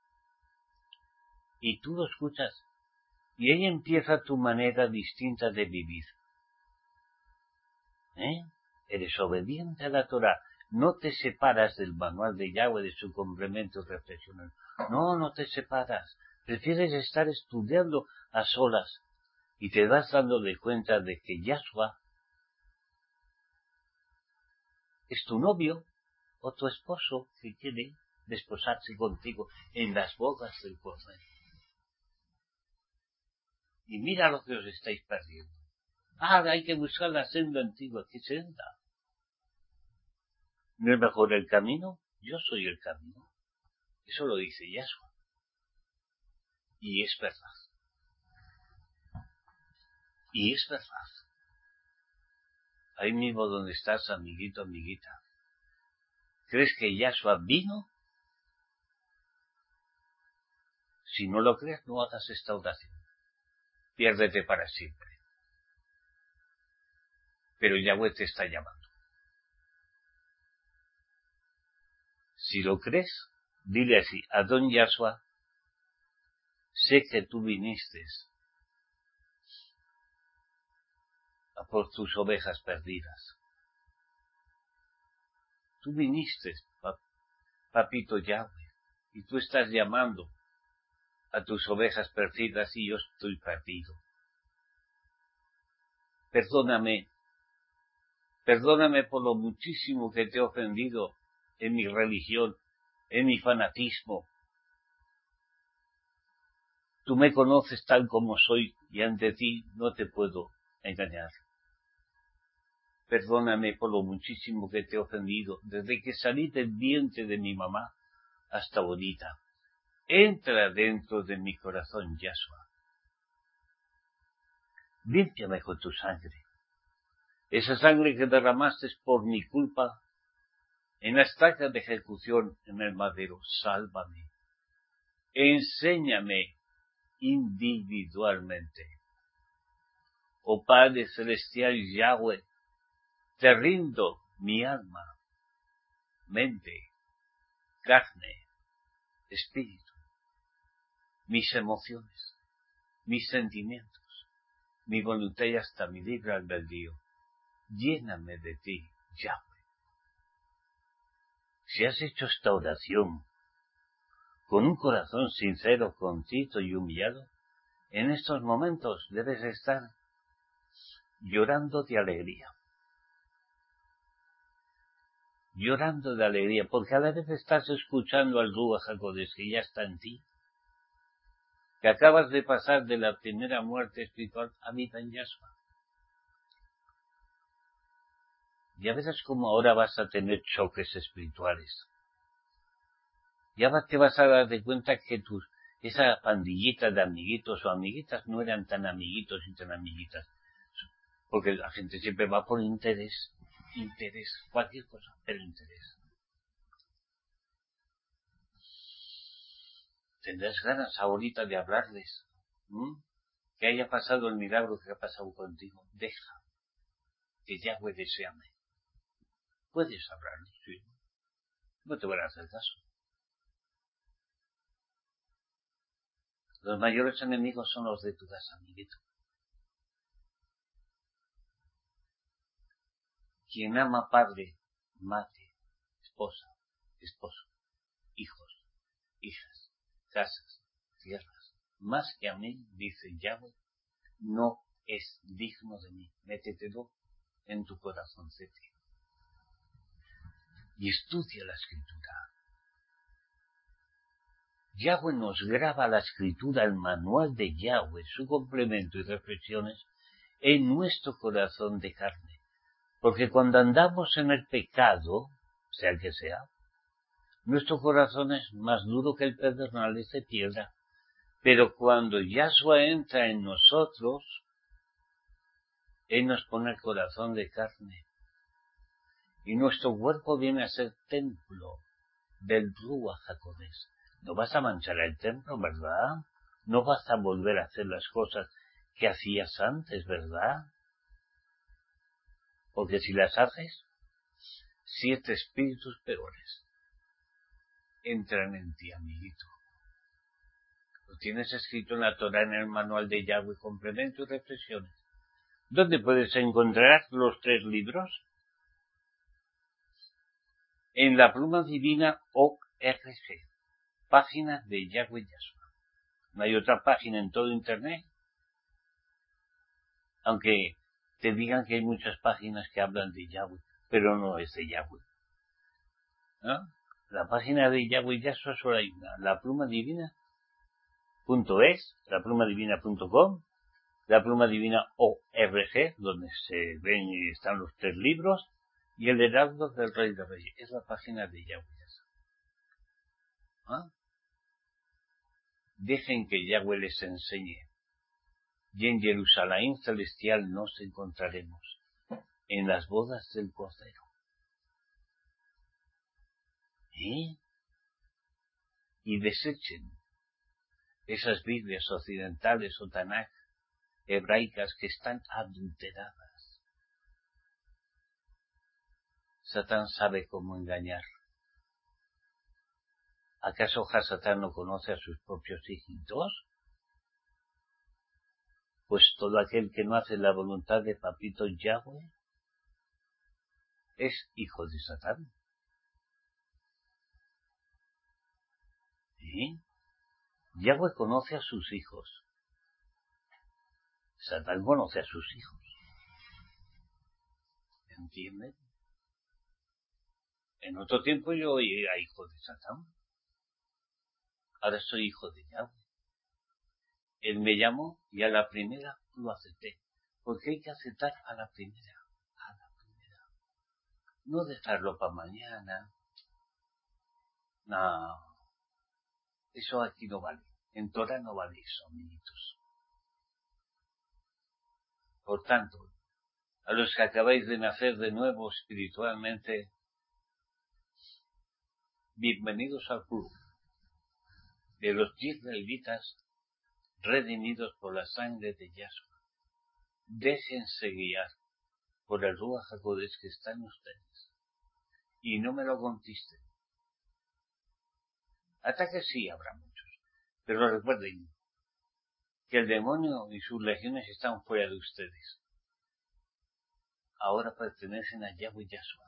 Y tú lo escuchas. Y ahí empieza tu manera distinta de vivir. ¿Eh? Eres obediente a la Torah. No te separas del manual de Yahweh, de su complemento reflexional. No, no te separas. Prefieres estar estudiando a solas. Y te vas dando de cuenta de que Yahshua es tu novio o tu esposo que quiere desposarse contigo en las bodas del Cordero. Y mira lo que os estáis perdiendo. Ahora hay que buscar la senda antigua. ¿Qué senda? ¿No es mejor el camino? Yo soy el camino. Eso lo dice Yahshua. Y es verdad. Y es verdad. Ahí mismo donde estás, amiguito, amiguita. ¿Crees que Yahshua vino? Si no lo crees, no hagas esta oración. Piérdete para siempre. Pero Yahweh te está llamando. Si lo crees, dile así, Adón Yahshua, sé que tú viniste a por tus ovejas perdidas. Tú viniste, pap, papito Yahweh, y tú estás llamando a tus ovejas perdidas y yo estoy perdido. Perdóname, perdóname por lo muchísimo que te he ofendido en mi religión, en mi fanatismo. Tú me conoces tal como soy y ante ti no te puedo engañar. Perdóname por lo muchísimo que te he ofendido desde que salí del vientre de mi mamá hasta ahorita. Entra dentro de mi corazón, Yahshua. Límpiame con tu sangre. esa sangre que derramaste por mi culpa en la estaca de ejecución en el madero, sálvame. Enséñame individualmente. Oh Padre Celestial Yahweh, te rindo mi alma, mente, carne, espíritu, mis emociones, mis sentimientos, mi voluntad y hasta mi libre albedrío. Lléname de ti, Yahweh. Si has hecho esta oración con un corazón sincero, contrito y humillado, en estos momentos debes estar llorando de alegría. Llorando de alegría, porque a la vez estás escuchando al Ruach HaKodesh que ya está en ti, que acabas de pasar de la primera muerte espiritual a vida en Yahshua. Ya verás cómo ahora vas a tener choques espirituales. Ya te vas a dar de cuenta que tus, esa pandillita de amiguitos o amiguitas no eran tan amiguitos y tan amiguitas. Porque la gente siempre va por interés, interés, cualquier cosa, pero interés. Tendrás ganas ahorita de hablarles, ¿m? Que haya pasado el milagro que ha pasado contigo. Deja que Yahweh deseame. Puedes hablarles, sí. No te van a hacer caso. Los mayores enemigos son los de tu casa, amiguito. Quien ama padre, madre, esposa, esposo, hijos, hijas, casas, tierras, más que a mí, dice Yahweh, no es digno de mí. Métetelo en tu corazoncete. Y estudia la escritura. Yahweh nos graba la escritura, el manual de Yahweh, su complemento y reflexiones, en nuestro corazón de carne. Porque cuando andamos en el pecado, sea el que sea, nuestro corazón es más duro que el pedernal de piedra. Pero cuando Yahshua entra en nosotros, Él nos pone el corazón de carne. Y nuestro cuerpo viene a ser templo del Ruach HaKodesh. No vas a manchar el templo, ¿verdad? No vas a volver a hacer las cosas que hacías antes, ¿verdad? Porque si las haces, siete espíritus peores entran en ti, amiguito. Lo tienes escrito en la Torah, en el manual de Yahweh, complemento y reflexiones. ¿Dónde puedes encontrar los tres libros? En la pluma divina O R G, página de Yahweh Yahshua. No hay otra página en todo Internet, aunque te digan que hay muchas páginas que hablan de Yahweh, pero no es de Yahweh, ¿no? La página de Yahweh Yahshua solo hay una, la pluma divina punto es, la pluma divina punto com, la pluma divina O R G, donde se ven y están los tres libros, y el heraldo del Rey de Reyes. Es la página de Yahweh Yahshua. ¿Ah? Dejen que Yahweh les enseñe. Y en Jerusalén celestial nos encontraremos, en las bodas del Cordero. ¿Eh? Y desechen esas Biblias occidentales o Tanaj hebraicas que están adulteradas. Satán sabe cómo engañar. ¿Acaso Hasatán no conoce a sus propios hijitos? Pues todo aquel que no hace la voluntad de Papito Yahweh es hijo de Satán. ¿Eh? Yahweh conoce a sus hijos. Satán conoce a sus hijos. ¿Entienden? En otro tiempo yo era hijo de Satán. Ahora soy hijo de Yahweh. Él me llamó y a la primera lo acepté. Porque hay que aceptar a la primera. A la primera. No dejarlo para mañana. No. Eso aquí no vale. En Torah no vale eso, amiguitos. Por tanto, a los que acabáis de nacer de nuevo espiritualmente, bienvenidos al club de los israelitas redimidos por la sangre de Yahshua. Déjense guiar por el Ruach HaKodesh que está en ustedes y no me lo contisten. Ataques sí habrá muchos, pero recuerden que el demonio y sus legiones están fuera de ustedes. Ahora pertenecen a Yahweh Yahshua.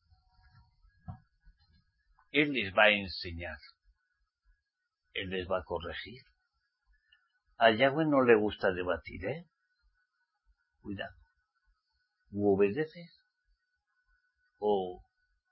Él les va a enseñar. Él les va a corregir. A Yahweh no le gusta debatir, ¿eh? Cuidado. O obedeces o,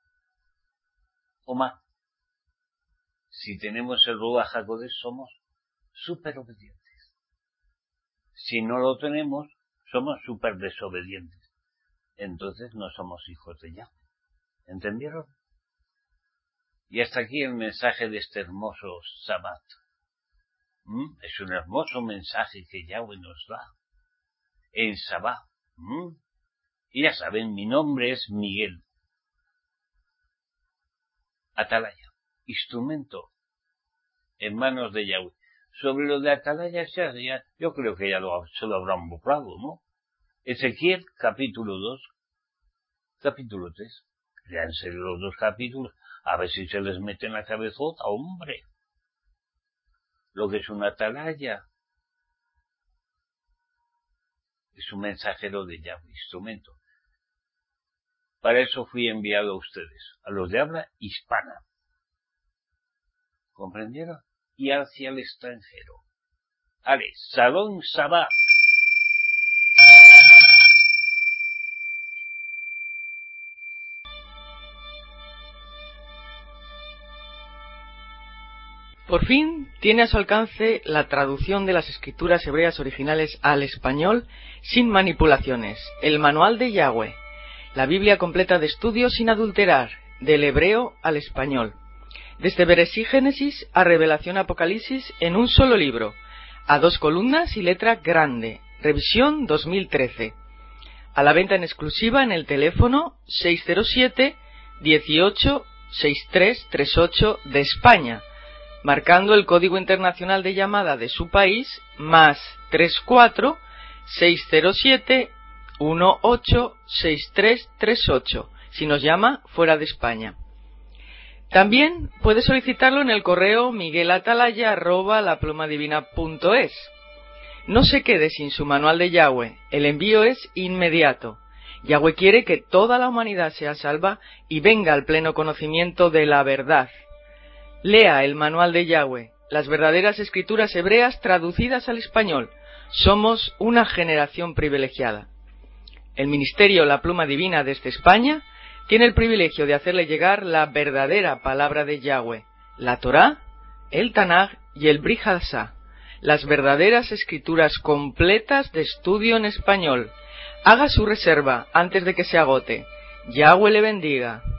o más. Si tenemos el Ruach HaKodesh somos súper obedientes. Si no lo tenemos, somos súper desobedientes. Entonces no somos hijos de Yahweh. ¿Entendieron? Y hasta aquí el mensaje de este hermoso Sabbat. ¿Mm? Es un hermoso mensaje que Yahweh nos da en Sabbat. ¿Mm? Y ya saben, mi nombre es Miguel. Atalaya, instrumento en manos de Yahweh. Sobre lo de Atalaya, ya, ya, yo creo que ya lo, se lo habrán borrado, ¿no? Ezequiel, capítulo dos, capítulo tres. Léanse los dos capítulos, a ver si se les mete en la cabezota, hombre. Lo que es una atalaya es un mensajero de Yahweh, instrumento. Para eso fui enviado a ustedes, a los de habla hispana. ¿Comprendieron? Y hacia el extranjero. Ale, Salón Sabá. Por fin tiene a su alcance la traducción de las escrituras hebreas originales al español sin manipulaciones, el Manual de Yahweh, la Biblia completa de estudio sin adulterar, del hebreo al español, desde Bereshí Génesis a Revelación Apocalipsis en un solo libro, a dos columnas y letra grande, revisión dos mil trece, a la venta en exclusiva en el teléfono seis cero siete, dieciocho, sesenta y tres treinta y ocho de España, marcando el código internacional de llamada de su país, más treinta y cuatro, seiscientos siete, dieciocho, sesenta y tres treinta y ocho, si nos llama fuera de España. También puede solicitarlo en el correo miguelatalaya arroba laplumadivina punto es. No se quede sin su manual de Yahweh, el envío es inmediato. Yahweh quiere que toda la humanidad sea salva y venga al pleno conocimiento de la verdad. Lea el manual de Yahweh, las verdaderas escrituras hebreas traducidas al español. Somos una generación privilegiada. El Ministerio La Pluma Divina desde España tiene el privilegio de hacerle llegar la verdadera palabra de Yahweh, la Torá, el Tanaj y el Brit Hadashah, las verdaderas escrituras completas de estudio en español. Haga su reserva antes de que se agote. Yahweh le bendiga.